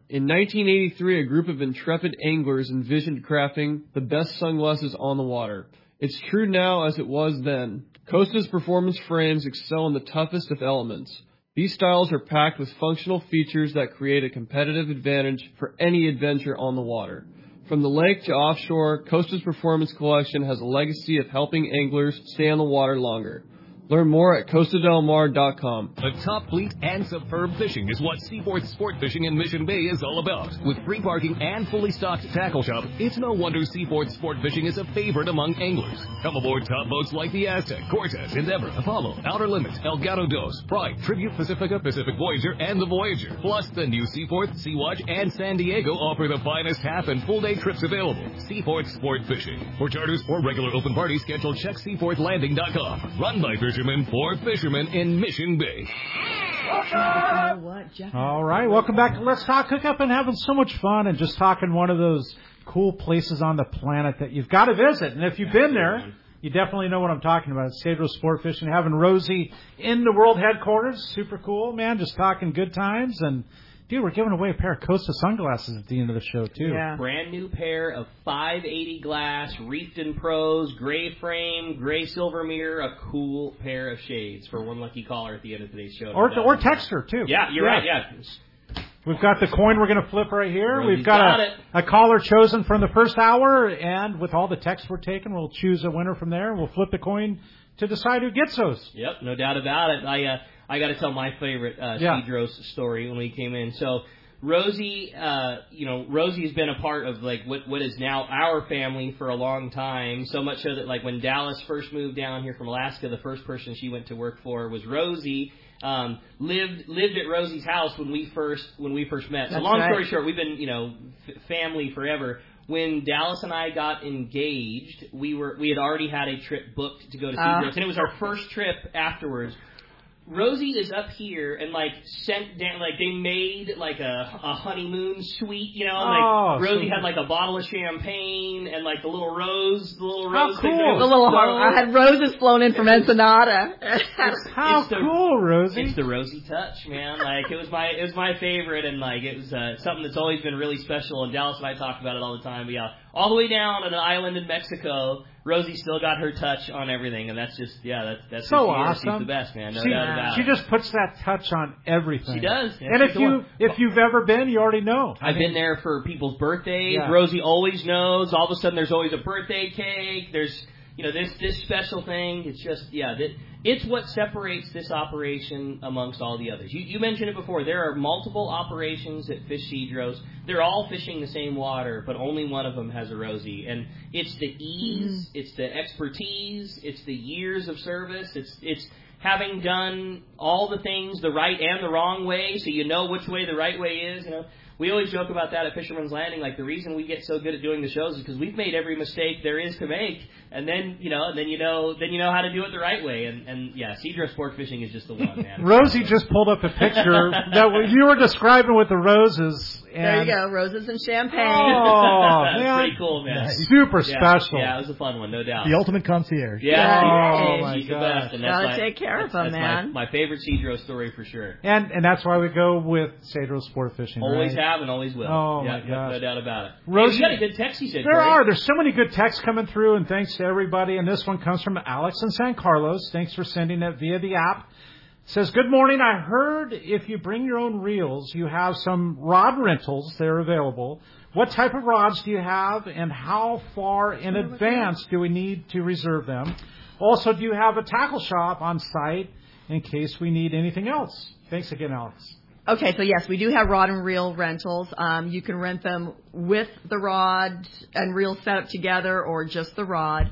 In 1983, a group of intrepid anglers envisioned crafting the best sunglasses on the water. It's true now as it was then. Costa's performance frames excel in the toughest of elements. These styles are packed with functional features that create a competitive advantage for any adventure on the water. From the lake to offshore, Costa's Performance Collection has a legacy of helping anglers stay on the water longer. Learn more at CostaDelMar.com. A top fleet and superb fishing is what Seaforth Sport Fishing in Mission Bay is all about. With free parking and fully stocked tackle shop, it's no wonder Seaforth Sport Fishing is a favorite among anglers. Come aboard top boats like the Aztec, Cortez, Endeavor, Apollo, Outer Limits, Elgato Dos, Pride, Tribute Pacifica, Pacific Voyager, and the Voyager. Plus, the new Seaforth, Sea-Watch, and San Diego offer the finest half and full day trips available. Seaforth Sport Fishing. For charters or regular open parties, schedule check SeaforthLanding.com. Run by fishermen for fishermen in Mission Bay. All right, welcome back to Let's Talk Hookup, and having so much fun and just talking one of those cool places on the planet that you've got to visit. And if you've been there, you definitely know what I'm talking about. It's Cedros Sport Fishing, having Rosie in the world headquarters. Super cool, man, just talking good times. And dude, we're giving away a pair of Costa sunglasses at the end of the show, too. Yeah. Brand new pair of 580 glass, reefed in pros, gray frame, gray silver mirror, a cool pair of shades for one lucky caller at the end of today's show. Or texter, too. Yeah, you're right, yeah. We've got the coin we're going to flip right here. Rosie's We've got a caller chosen from the first hour, and with all the texts we're taking, we'll choose a winner from there. We'll flip the coin to decide who gets those. Yep, no doubt about it. I got to tell my favorite Cedros story when we came in. So Rosie, Rosie's been a part of like what is now our family for a long time. So much so that like when Dallas first moved down here from Alaska, the first person she went to work for was Rosie. Lived at Rosie's house when we first met. So long story short, we've been family forever. When Dallas and I got engaged, we had already had a trip booked to go to Cedros, and it was our first trip afterwards. Rosie is up here and sent down they made a honeymoon suite, Rosie had a bottle of champagne and the little rose How thing. cool. I had roses flown in from Ensenada. How cool, Rosie. It's the Rosie touch, man. It was my favorite, and it was something that's always been really special, and Dallas and I talk about it all the time. But yeah, all the way down on an island in Mexico, Rosie still got her touch on everything, and that's just, that's so who she awesome. Is. She's the best, man. No doubt about she it. just puts that touch on everything. She does. Yeah, and if you've ever been, you already know. I've been there for people's birthdays. Yeah. Rosie always knows. All of a sudden, there's always a birthday cake. There's, this special thing. It's just, it's what separates this operation amongst all the others. You mentioned it before. There are multiple operations that fish Cedros. They're all fishing the same water, but only one of them has a Rosie. And it's the ease, it's the expertise, it's the years of service, it's having done all the things the right and the wrong way, so you know which way the right way is. We always joke about that at Fisherman's Landing. The reason we get so good at doing the shows is because we've made every mistake there is to make, and then you know how to do it the right way. And Cedros Sport Fishing is just the one, man. Rosie just pulled up a picture that you were describing with the roses. And there you go, roses and champagne. Oh, man. Pretty cool, man. Super special. Yeah, it was a fun one, no doubt. The ultimate concierge. Yeah, oh my she's God. the best. And gotta take care of them, man. My favorite Cedros story for sure. And that's why we go with Cedros Sport Fishing. Always right? have and always will. Oh my gosh. No doubt about it. Rosie, you got a good text, you said. There's so many good texts coming through, and thanks to everybody. And this one comes from Alex in San Carlos. Thanks for sending it via the app. It says, good morning. I heard if you bring your own reels, you have some rod rentals. They're available. What type of rods do you have, and how far in advance do we need to reserve them? Also, do you have a tackle shop on site in case we need anything else? Thanks again, Alex. Okay, so yes, we do have rod and reel rentals. You can rent them with the rod and reel set up together, or just the rod.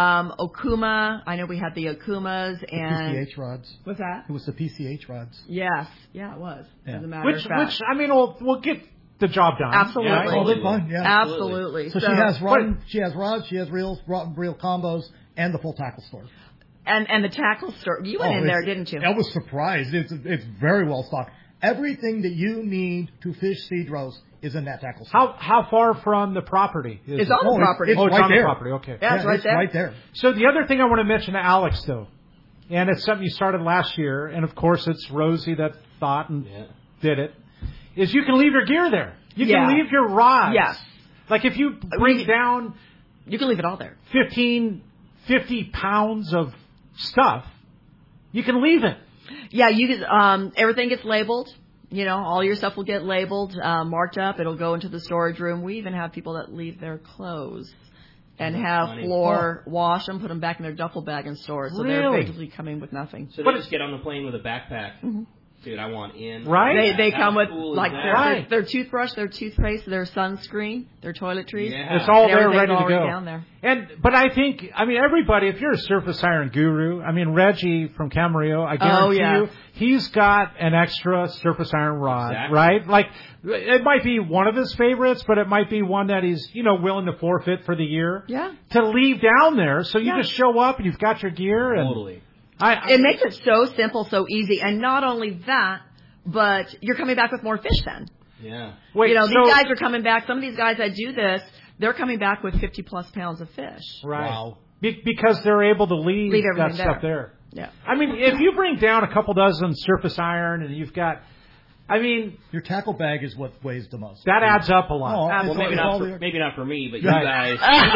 Okuma, I know we had the Okumas and PCH rods. What's that? It was the PCH rods. Yes, yeah, it was. Yeah. As a matter of fact. Which I mean, we'll get the job done. Absolutely. Yeah, Oh, they're fun. Yeah. Absolutely. So she has rods, she has reels, rod and reel combos, and the full tackle store. And the tackle store. You went in there, didn't you? I was surprised. It's very well stocked. Everything that you need to fish Cedros is in that tackle store. How far from the property? It's on the property. It's right on there. the property. Okay. Yeah, it's right there. Right there. So the other thing I want to mention to Alex, though, and it's something you started last year, and of course it's Rosie that thought and did it, is you can leave your gear there. You can leave your rods. Yes. Like if you bring down... You can leave it all there. 50 pounds of stuff, you can leave it. Yeah, you can, everything gets labeled. You know, all your stuff will get labeled, marked up. It'll go into the storage room. We even have people that leave their clothes and have floor wash them, put them back in their duffel bag and store it. So they're basically coming with nothing. So they just get on the plane with a backpack. Mm-hmm. Dude, I want in. Right? They come with like their toothbrush, their toothpaste, their sunscreen, their toiletries. Yeah. It's all there ready to go. Down there. But I think, everybody, if you're a surface iron guru, Reggie from Camarillo, I guarantee you, he's got an extra surface iron rod, right? Like, it might be one of his favorites, but it might be one that he's, willing to forfeit for the year. Yeah. To leave down there, so you just show up and you've got your gear. And totally. It makes it so simple, so easy. And not only that, but you're coming back with more fish then. Yeah. Wait, these guys are coming back. Some of these guys that do this, they're coming back with 50-plus pounds of fish. Right. Wow. Because they're able to leave that stuff there. Yeah. If you bring down a couple dozen surface iron and you've got... your tackle bag is what weighs the most. That adds up a lot. Well, maybe not for me, but you guys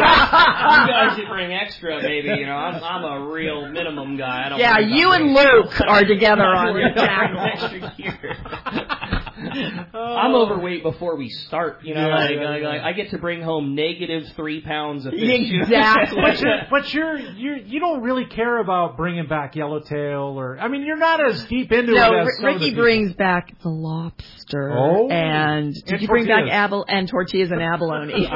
that bring extra, maybe. I'm a real minimum guy. I don't you and Luke are together on your tackle. Extra gear. I'm overweight before we start. I get to bring home -3 pounds of fish. Exactly. but you don't really care about bringing back yellowtail or you're not as deep into it as Ricky brings back the lobster. Oh, and did you bring back and tortillas and abalone?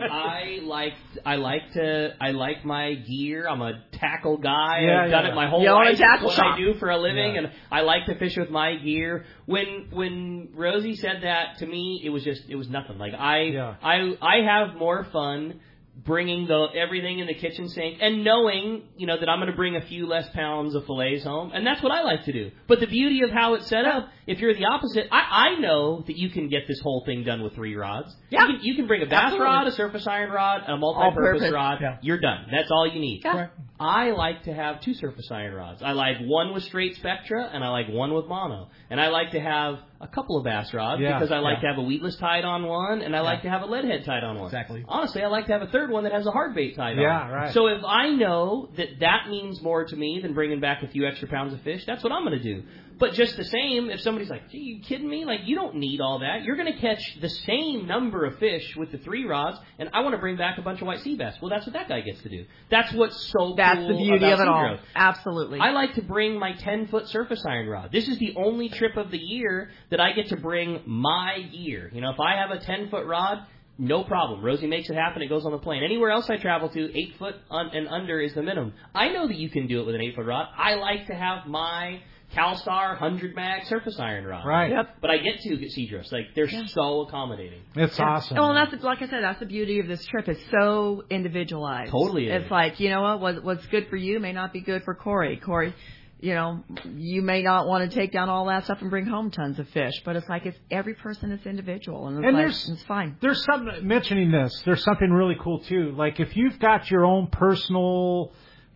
I like my gear. I'm a tackle guy. I've done it my whole life. What I do for a living, and I like to fish with my gear. When Rosie said that to me, it was nothing. Like I have more fun bringing everything in the kitchen sink and knowing, that I'm going to bring a few less pounds of fillets home. And that's what I like to do. But the beauty of how it's set up, if you're the opposite, I know that you can get this whole thing done with 3 rods. Yeah. You can bring a bass rod, a surface iron rod, and a multi-purpose rod. Yeah. You're done. That's all you need. Yeah. I like to have 2 surface iron rods. I like one with straight Spectra, and I like one with mono. And I like to have a couple of bass rods because I like to have a weedless tied on one, and I like to have a lead head tied on one. Exactly. Honestly, I like to have a third one that has a hard bait tied on. Yeah, right. So if I know that means more to me than bringing back a few extra pounds of fish, that's what I'm going to do. But just the same, if somebody's like, gee, you kidding me? Like, you don't need all that. You're going to catch the same number of fish with the 3 rods, and I want to bring back a bunch of white sea bass. Well, that's what that guy gets to do. That's what's so cool. That's the beauty of it all. Growth. Absolutely. I like to bring my 10-foot surface iron rod. This is the only trip of the year that I get to bring my gear. If I have a 10-foot rod, no problem. Rosie makes it happen. It goes on the plane. Anywhere else I travel to, 8 foot and under is the minimum. I know that you can do it with an 8-foot rod. I like to have my CalStar 100 mag surface iron rod. Right. Yep. But I get to Cedros. Like, they're so accommodating. It's awesome. Well, and like I said, that's the beauty of this trip. It's so individualized. Totally. It's like, what's good for you may not be good for Corey. Corey, you may not want to take down all that stuff and bring home tons of fish, but it's like every person is individual, and it's fine. There's something, mentioning this, there's something really cool too. Like if you've got your own personal,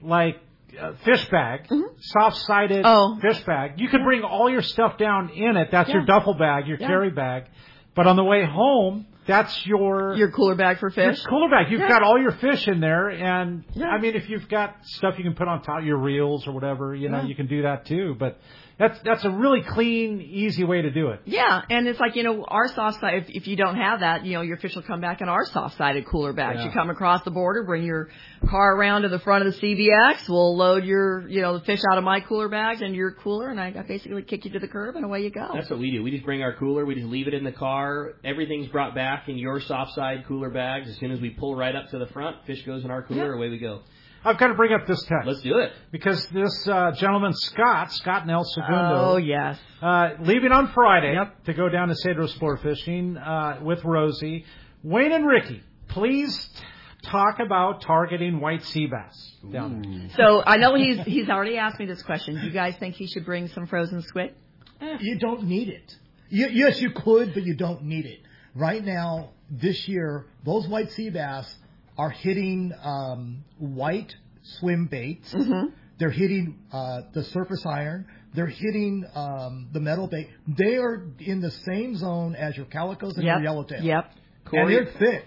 fish bag, soft-sided fish bag, you can bring all your stuff down in it. That's your duffel bag, your carry bag. But on the way home, that's your cooler bag for fish. Your cooler bag. You've got all your fish in there, and if you've got stuff you can put on top of your reels or whatever, you can do that too. But that's a really clean, easy way to do it. Yeah, and it's like, our soft side, if you don't have that, your fish will come back in our soft-sided cooler bags. Yeah. You come across the border, bring your car around to the front of the CVX, we'll load your, the fish out of my cooler bags and your cooler, and I basically kick you to the curb, and away you go. That's what we do. We just bring our cooler, we just leave it in the car, everything's brought back in your soft-side cooler bags. As soon as we pull right up to the front, fish goes in our cooler, away we go. I've got to bring up this text. Let's do it. Because this gentleman, Scott in El Segundo. Oh, yes. Leaving on Friday to go down to Cedros Sport Fishing with Rosie. Wayne and Ricky, please talk about targeting white sea bass down there. So I know he's already asked me this question. Do you guys think he should bring some frozen squid? You don't need it. Yes, you could, but you don't need it. Right now, this year, those white sea bass are hitting white swim baits. Mm-hmm. They're hitting the surface iron. They're hitting the metal bait. They are in the same zone as your calicos and your yellowtail. Yep. And they're thick.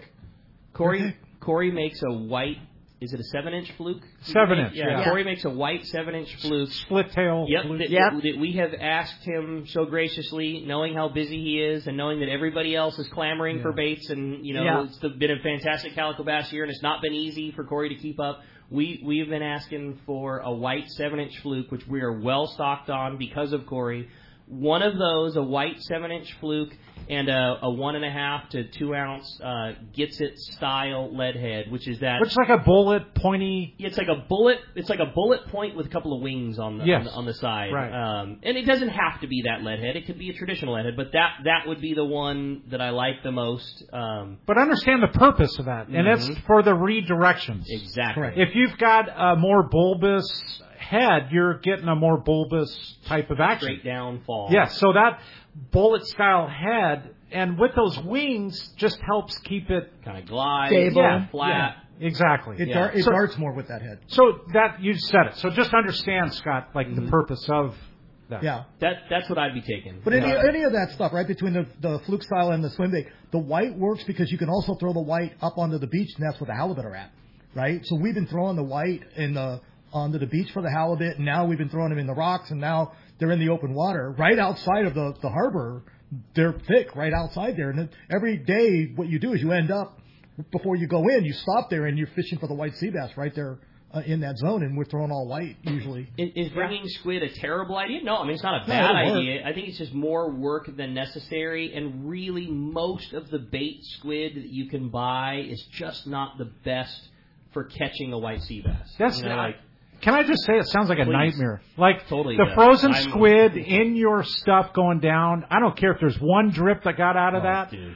Corey makes a white. Is it a 7-inch fluke? 7-inch. Yeah. Corey makes a white 7-inch fluke. Split tail. Yep. Fluke. That we have asked him so graciously, knowing how busy he is, and knowing that everybody else is clamoring for baits, and it's been a fantastic calico bass year, and it's not been easy for Corey to keep up. We've been asking for a white 7-inch fluke, which we are well stocked on because of Corey. One of those, a white 7-inch fluke, and a 1.5 to 2 ounce Gets It style lead head, which is like a bullet pointy. It's like a bullet. It's like a bullet point with a couple of wings on the side. Right. And it doesn't have to be that lead head. It could be a traditional lead head, but that would be the one that I like the most. But understand the purpose of that, and it's for the redirections. Exactly. Correct. If you've got a more bulbous head, you're getting a more bulbous type of action. Straight down fall. Yes, so that bullet style head, and with those wings, just helps keep it kind of glide, stable, flat. Yeah, exactly. It darts more with that head. So that you said it. So just understand, Scott, like the purpose of that. Yeah, that's what I'd be taking. But any of that stuff, right, between the fluke style and the swim bait, the white works because you can also throw the white up onto the beach, and that's where the halibut are at, right? So we've been throwing the white onto the beach for the halibut, and now we've been throwing them in the rocks, and now they're in the open water right outside of the harbor. They're thick right outside there, and every day what you do is you end up, before you go in, you stop there and you're fishing for the white sea bass right there in that zone, and we're throwing all white usually. Is bringing squid a terrible idea? No, I mean, it's not a bad idea. I think it's just more work than necessary, and really most of the bait squid that you can buy is just not the best for catching a white sea bass. Can I just say it sounds like a nightmare? Like totally the frozen squid in your stuff going down. I don't care if there's one drip that got out of that, dude.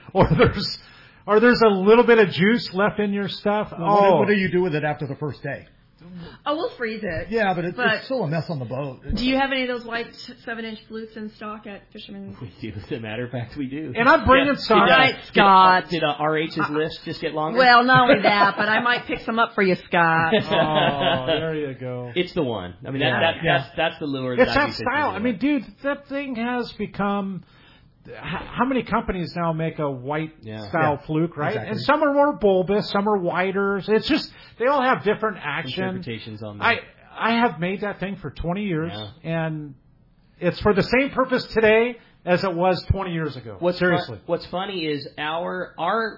or there's a little bit of juice left in your stuff. What do you do with it after the first day? Oh, we'll freeze it. Yeah, but it's still a mess on the boat. Do you have any of those white 7-inch flukes in stock at Fisherman's? We do. As a matter of fact, we do. And I'm bringing some. All right, Scott. Did RH's list just get longer? Well, not only that, but I might pick some up for you, Scott. Oh, there you go. It's the one. I mean, that's the lure. It's that style. I mean, dude, that thing has become. How many companies now make a white style fluke, right? Exactly. And some are more bulbous, some are whiter. It's just they all have different action interpretations on that. I have made that thing for 20 years, and it's for the same purpose today as it was 20 years ago. Seriously. What's funny is our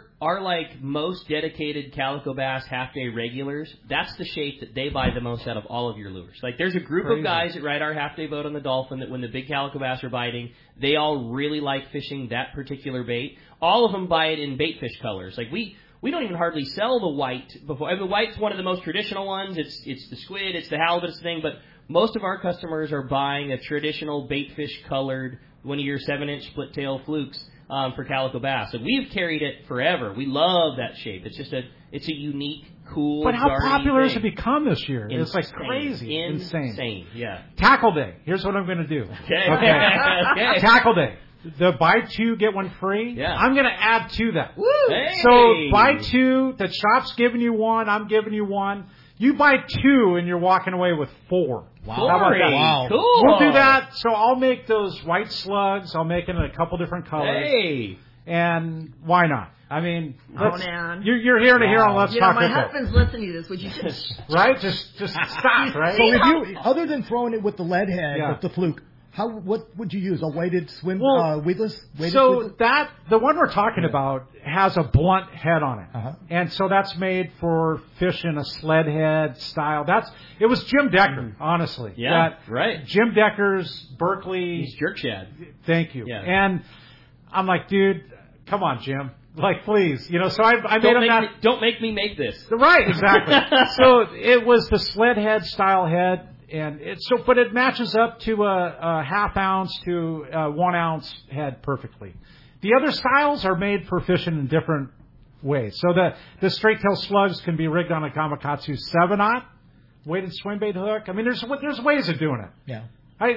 like most dedicated calico bass half day regulars. That's the shape that they buy the most out of all of your lures. Like there's a group of guys that ride our half day boat on the Dolphin that when the big calico bass are biting, they all really like fishing that particular bait. All of them buy it in bait fish colors. Like we don't even hardly sell the white before. The white's one of the most traditional ones. It's the squid, it's the halibut, it's the thing. But most of our customers are buying a traditional bait fish colored one of your 7-inch split tail flukes for calico bass. And we've carried it forever. We love that shape. It's just it's a unique, cool. But how popular has it thing. become this year? Insane. It's like crazy, insane. Yeah. Tackle day. Here's what I'm going to do. Okay. Okay. Tackle day. The buy two, get one free. Yeah. I'm going to add to that. Woo! Hey! So buy two. The shop's giving you one. I'm giving you one. You buy two and you're walking away with 4. Wow. How about that? Wow. Cool. We'll do that. So I'll make those white slugs. I'll make it in a couple different colors. Hey. And why not? I mean, man. You're here to hear on Let's Talk my Hookup. husband's listening to this. Would you just... Right? Just stop, right? So if you, other than throwing it with the lead head, with the fluke, what would you use? A weighted swim, weedless? So the one we're talking about has a blunt head on it. And so that's made for fishing a sled head style. It was Jim Decker, honestly. Yeah, right. Jim Decker's Berkeley. He's jerk shad. Thank you. Yeah. And I'm like, dude, come on, Jim. Like, please. So I made him that. Don't make me make this. Right, exactly. So it was the sled head style head. And but it matches up to a half ounce to a 1 ounce head perfectly. The other styles are made for fishing in different ways. So the straight tail slugs can be rigged on a Gamakatsu 7/0 weighted swim bait hook. I mean, there's ways of doing it. Yeah.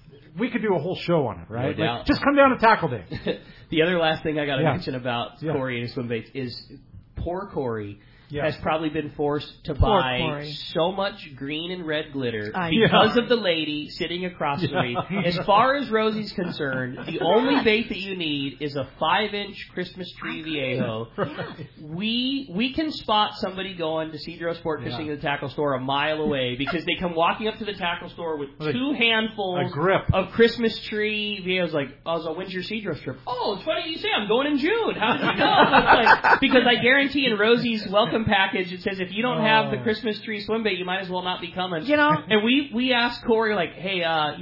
We could do a whole show on it, right? No doubt. Just come down to Tackle Day. The other last thing I got to mention about Corey and his swim baits is poor Corey has probably been forced to Poor buy Corey. so much green and red glitter I because know. of the lady sitting across from me. As far as Rosie's concerned, the only bait that you need is a 5-inch Christmas tree Viejo. We can spot somebody going to Cedro Sport Fishing at the tackle store a mile away because they come walking up to the tackle store with 2 handfuls of Christmas tree Viejos. Like, oh, so when's your Cedro trip? Oh, it's funny you say. I'm going in June. How did you know? Because I guarantee in Rosie's welcome package it says if you don't have the Christmas tree swim bait, you might as well not be coming. You know, and we asked Corey like, hey,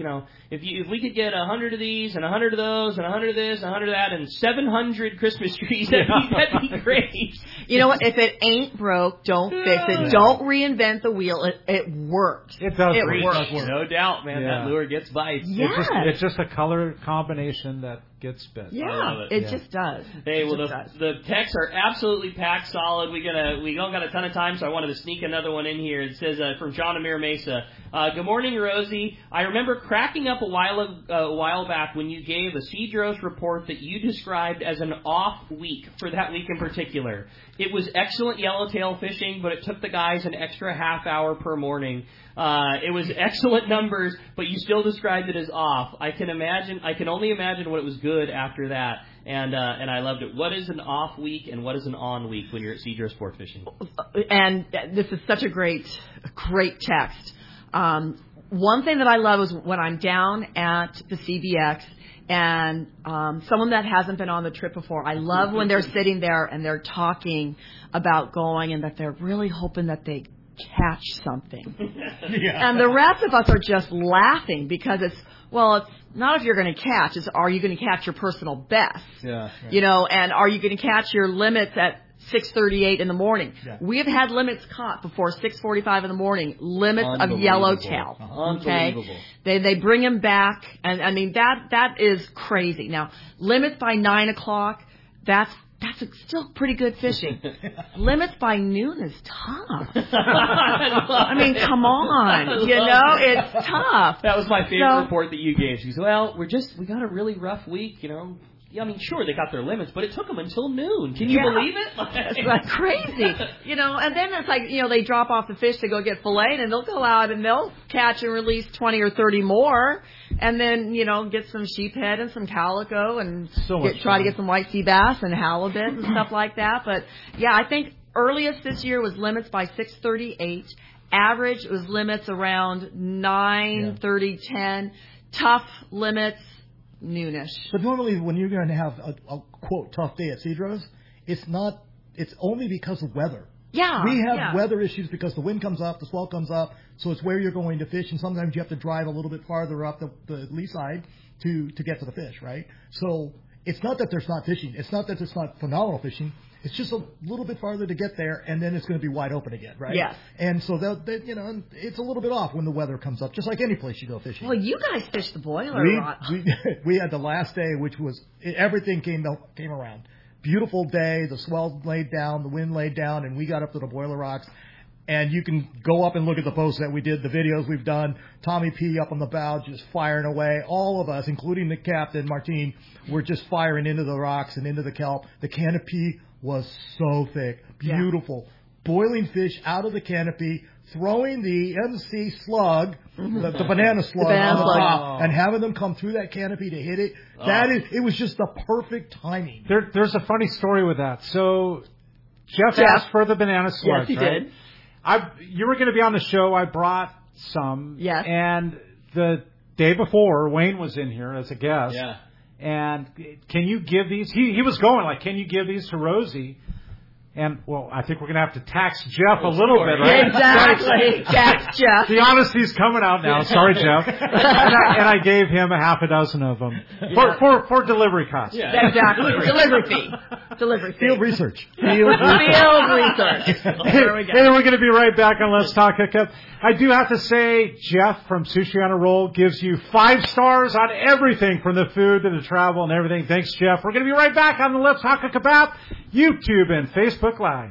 if we could get 100 of these and 100 of those and 100 of this and 100 of that and 700 Christmas trees, that'd be great. You know what? If it ain't broke, don't fix it. Don't reinvent the wheel. It works. It does. It works. No doubt, man. That lure gets bites. Yeah. It's just a color combination that gets bit. Yeah, it just does. Hey, well, the texts are absolutely packed solid. We don't got a ton of time, so I wanted to sneak another one in here. It says from John Amir Mesa. Good morning, Rosie. I remember cracking up a while back when you gave a Cedros report that you described as an off week for that week in particular. It was excellent yellowtail fishing, but it took the guys an extra half hour per morning. It was excellent numbers, but you still described it as off. I can only imagine what it was good after that. And I loved it. What is an off week and what is an on week when you're at Cedro Sport Fishing? And this is such a great text. One thing that I love is when I'm down at the CBX and someone that hasn't been on the trip before, I love when they're sitting there and they're talking about going and that they're really hoping that they catch something. And the rest of us are just laughing because it's not if you're going to catch, it's are you going to catch your personal best? Yeah. You know, and are you going to catch your limits at 6:38 in the morning? Yeah. We have had limits caught before 6:45 in the morning. Limits of yellowtail. Okay, they bring them back, and I mean that is crazy. Now limits by 9 o'clock. That's still pretty good fishing. Limits by noon is tough. I mean, come on. You know, it's tough. That was my favorite report that you gave. She said, well, we got a really rough week, you know. Yeah, I mean, sure, they got their limits, but it took them until noon. Can you believe it? It's like crazy. You know, and then it's like, you know, they drop off the fish to go get filleted, and they'll go out and they'll catch and release 20 or 30 more, and then, you know, get some sheephead and some calico and try to get some white sea bass and halibut and stuff like that. But, yeah, I think earliest this year was limits by 6:38. Average was limits around 9:30, 10. Tough limits, noonish. But normally when you're going to have a quote tough day at Cedros, it's only because of weather. Yeah. We have weather issues because the wind comes up, the swell comes up, so it's where you're going to fish, and sometimes you have to drive a little bit farther up the lee side to get to the fish, right? So it's not that there's not fishing. It's not that there's not phenomenal fishing. It's just a little bit farther to get there, and then it's going to be wide open again, right? Yes. And so you know, it's a little bit off when the weather comes up, just like any place you go fishing. Well, you guys fished the boiler rod. We had the last day, which was everything came around. Beautiful day, the swell laid down, the wind laid down, and we got up to the Boiler Rocks. And you can go up and look at the posts that we did, the videos we've done. Tommy P. up on the bow just firing away. All of us, including the captain, Martine, were just firing into the rocks and into the kelp. The canopy was so thick. Beautiful. Boiling fish out of the canopy, throwing the MC slug, the banana slug on the top, and having them come through that canopy to hit it. It was just the perfect timing. There's a funny story with that. So Jeff asked for the banana slugs, yes, he right? did. You were going to be on the show. I brought some. Yes. And the day before, Wayne was in here as a guest. Yeah. And can you give these? He was going like, can you give these to Rosie? And, well, I think we're going to have to tax Jeff a little bit, right? Exactly. Tax Jeff. The honesty's coming out now. Sorry, Jeff. And I gave him a half a dozen of them for delivery costs. Yeah. Exactly. Delivery fee. Field research. Field research. There we go. And we're going to be right back on Let's Talk Hookup. I do have to say, Jeff from Sushi on a Roll gives you 5 stars on everything from the food to the travel and everything. Thanks, Jeff. We're going to be right back on the Let's Talk Hookup app, YouTube, and Facebook Live.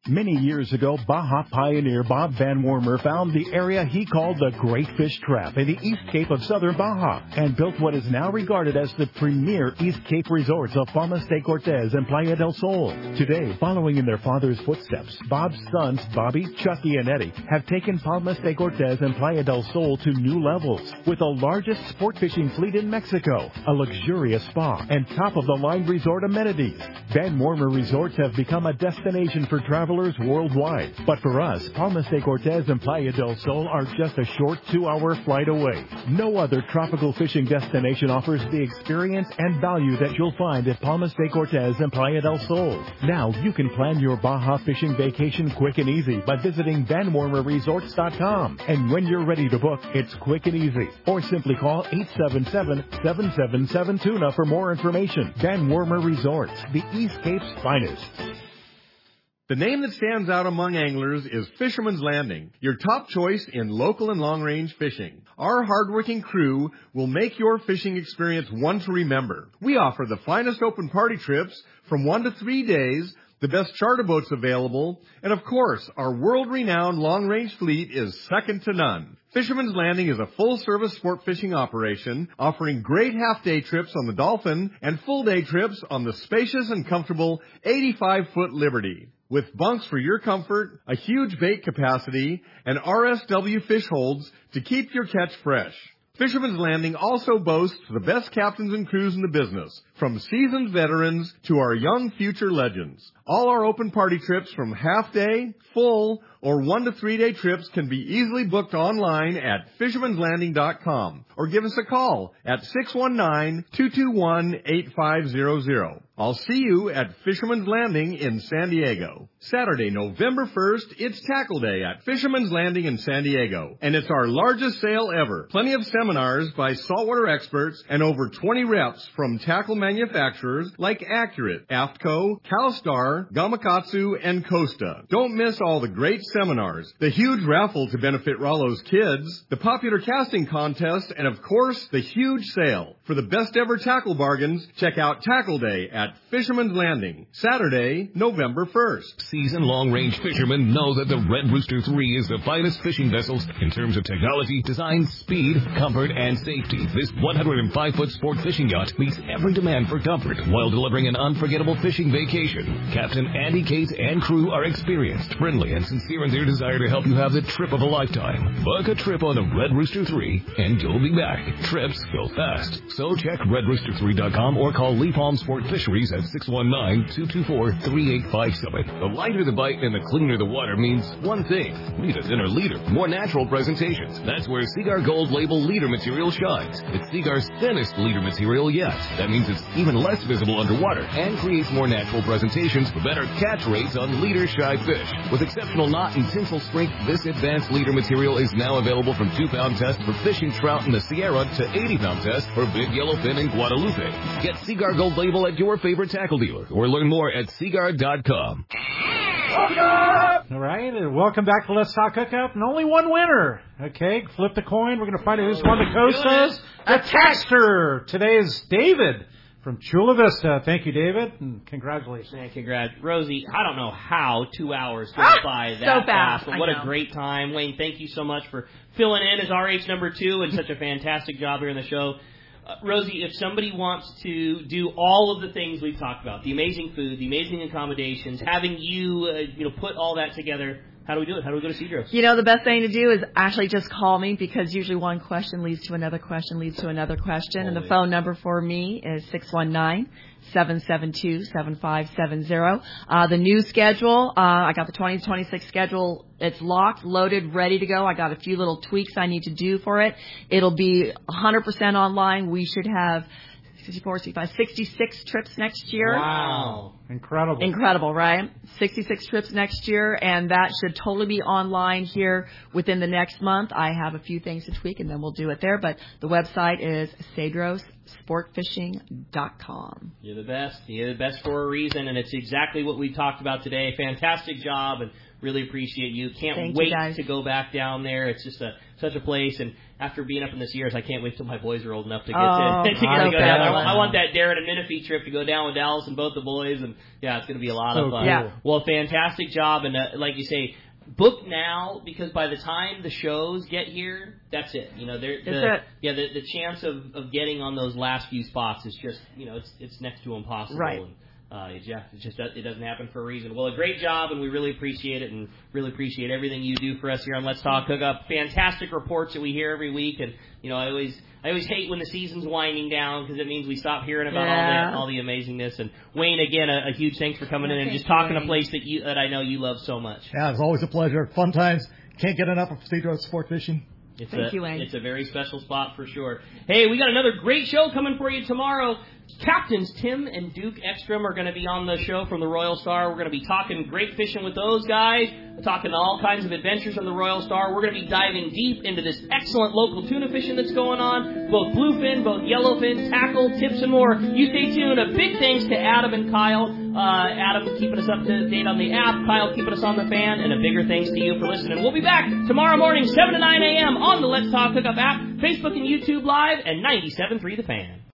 Many years ago, Baja pioneer Bob Van Wormer found the area he called the Great Fish Trap in the East Cape of southern Baja and built what is now regarded as the premier East Cape resorts of Palmas de Cortez and Playa del Sol. Today, following in their father's footsteps, Bob's sons, Bobby, Chucky, and Eddie, have taken Palmas de Cortez and Playa del Sol to new levels with the largest sport fishing fleet in Mexico, a luxurious spa, and top-of-the-line resort amenities. Van Wormer Resorts have become a destination for travelers worldwide. But for us, Palmas de Cortez and Playa del Sol are just a short 2-hour flight away. No other tropical fishing destination offers the experience and value that you'll find at Palmas de Cortez and Playa del Sol. Now you can plan your Baja fishing vacation quick and easy by visiting VanWormerResorts.com. And when you're ready to book, it's quick and easy. Or simply call 877-777-TUNA for more information. Van Wormer Resorts, the East Cape's finest. The name that stands out among anglers is Fisherman's Landing, your top choice in local and long-range fishing. Our hardworking crew will make your fishing experience one to remember. We offer the finest open party trips from 1 to 3 days, the best charter boats available, and of course, our world-renowned long-range fleet is second to none. Fisherman's Landing is a full-service sport fishing operation offering great half-day trips on the Dolphin and full-day trips on the spacious and comfortable 85-foot Liberty. With bunks for your comfort, a huge bait capacity, and RSW fish holds to keep your catch fresh. Fisherman's Landing also boasts the best captains and crews in the business, from seasoned veterans to our young future legends. All our open party trips from half-day, full, or 1 to 3 day trips can be easily booked online at fishermanslanding.com or give us a call at 619-221-8500. I'll see you at Fisherman's Landing in San Diego. Saturday, November 1st, it's Tackle Day at Fisherman's Landing in San Diego, and it's our largest sale ever. Plenty of seminars by saltwater experts and over 20 reps from tackle manufacturers like Accurate, Aftco, CalStar, Gamakatsu, and Costa. Don't miss all the great seminars, the huge raffle to benefit Rollo's kids, the popular casting contest, and of course, the huge sale. For the best ever tackle bargains, check out Tackle Day at Fisherman's Landing, Saturday, November 1st. Seasoned long-range fishermen know that the Red Rooster 3 is the finest fishing vessels in terms of technology, design, speed, comfort, and safety. This 105-foot sport fishing yacht meets every demand for comfort while delivering an unforgettable fishing vacation. Captain Andy Cates and crew are experienced, friendly, and sincere in their desire to help you have the trip of a lifetime. Book a trip on the Red Rooster 3 and you'll be back. Trips go fast. So check redrooster3.com or call Lee Palm Sport Fisheries at 619-224-3857. The lighter the bite and the cleaner the water means one thing. Need a thinner leader, more natural presentations. That's where Seaguar Gold Label leader material shines. It's Seaguar's thinnest leader material yet. That means it's even less visible underwater and creates more natural presentations for better catch rates on leader shy fish. With exceptional knot and tensile strength, this advanced leader material is now available from 2-pound test for fishing trout in the Sierra to 80-pound test for big yellowfin in Guadalupe. Get Seaguar Gold Label at your favorite tackle dealer or learn more at Seaguar.com. All right, and welcome back to Let's Talk Hookup. And only one winner. Okay, flip the coin. We're going to find out who's won the Costas. A texter. Today is David from Chula Vista. Thank you, David, and congratulations. Yeah, congrats. Rosie, I don't know how 2 hours goes by that so fast, but what a great time. Wayne, thank you so much for filling in as RH number 2 and such a fantastic job here in the show. Rosie, if somebody wants to do all of the things we've talked about, the amazing food, the amazing accommodations, having you, put all that together, how do we do it? How do we go to Cedros? The best thing to do is actually just call me, because usually one question leads to another question, leads to another question. And the phone number for me is 619-772-7570. The new schedule, I got the 2026 schedule. It's locked, loaded, ready to go. I got a few little tweaks I need to do for it. It'll be 100% online. We should have 66 trips next year. Wow. Incredible. Incredible, right? 66 trips next year, and that should totally be online here within the next month. I have a few things to tweak, and then we'll do it there. But the website is CedrosSportFishing.com. You're the best. You're the best for a reason, and it's exactly what we talked about today. Fantastic job, and Really appreciate you. Can't Thank wait you guys. to go back down there. It's just such a place. And after being up in the Sierras, I can't wait till my boys are old enough to get to go down. I want that Darren and Menifee trip to go down with Dallas and both the boys. And, yeah, it's going to be a lot of fun. Yeah. Well, fantastic job. And, like you say, book now, because by the time the shows get here, that's it. You know, the chance of getting on those last few spots is just, you know, it's next to impossible. Right. And, it doesn't happen for a reason. Well, a great job, and we really appreciate it, and really appreciate everything you do for us here on Let's Talk Hookup. Fantastic reports that we hear every week, and you know, I always hate when the season's winding down because it means we stop hearing about all the amazingness. And Wayne, again, a huge thanks for coming in and just talking a place that I know you love so much. Yeah, it's always a pleasure. Fun times. Can't get enough of Cedros Sport Fishing. Thank you, Wayne. It's a very special spot for sure. Hey, we got another great show coming for you tomorrow. Captains Tim and Duke Ekstrom are going to be on the show from the Royal Star. We're going to be talking great fishing with those guys, talking all kinds of adventures on the Royal Star. We're going to be diving deep into this excellent local tuna fishing that's going on, both bluefin, both yellowfin, tackle, tips, and more. You stay tuned. A big thanks to Adam and Kyle. Adam keeping us up to date on the app, Kyle keeping us on the fan, and a bigger thanks to you for listening. We'll be back tomorrow morning, 7 to 9 a.m. on the Let's Talk Hookup app, Facebook and YouTube Live, and 97.3 The Fan.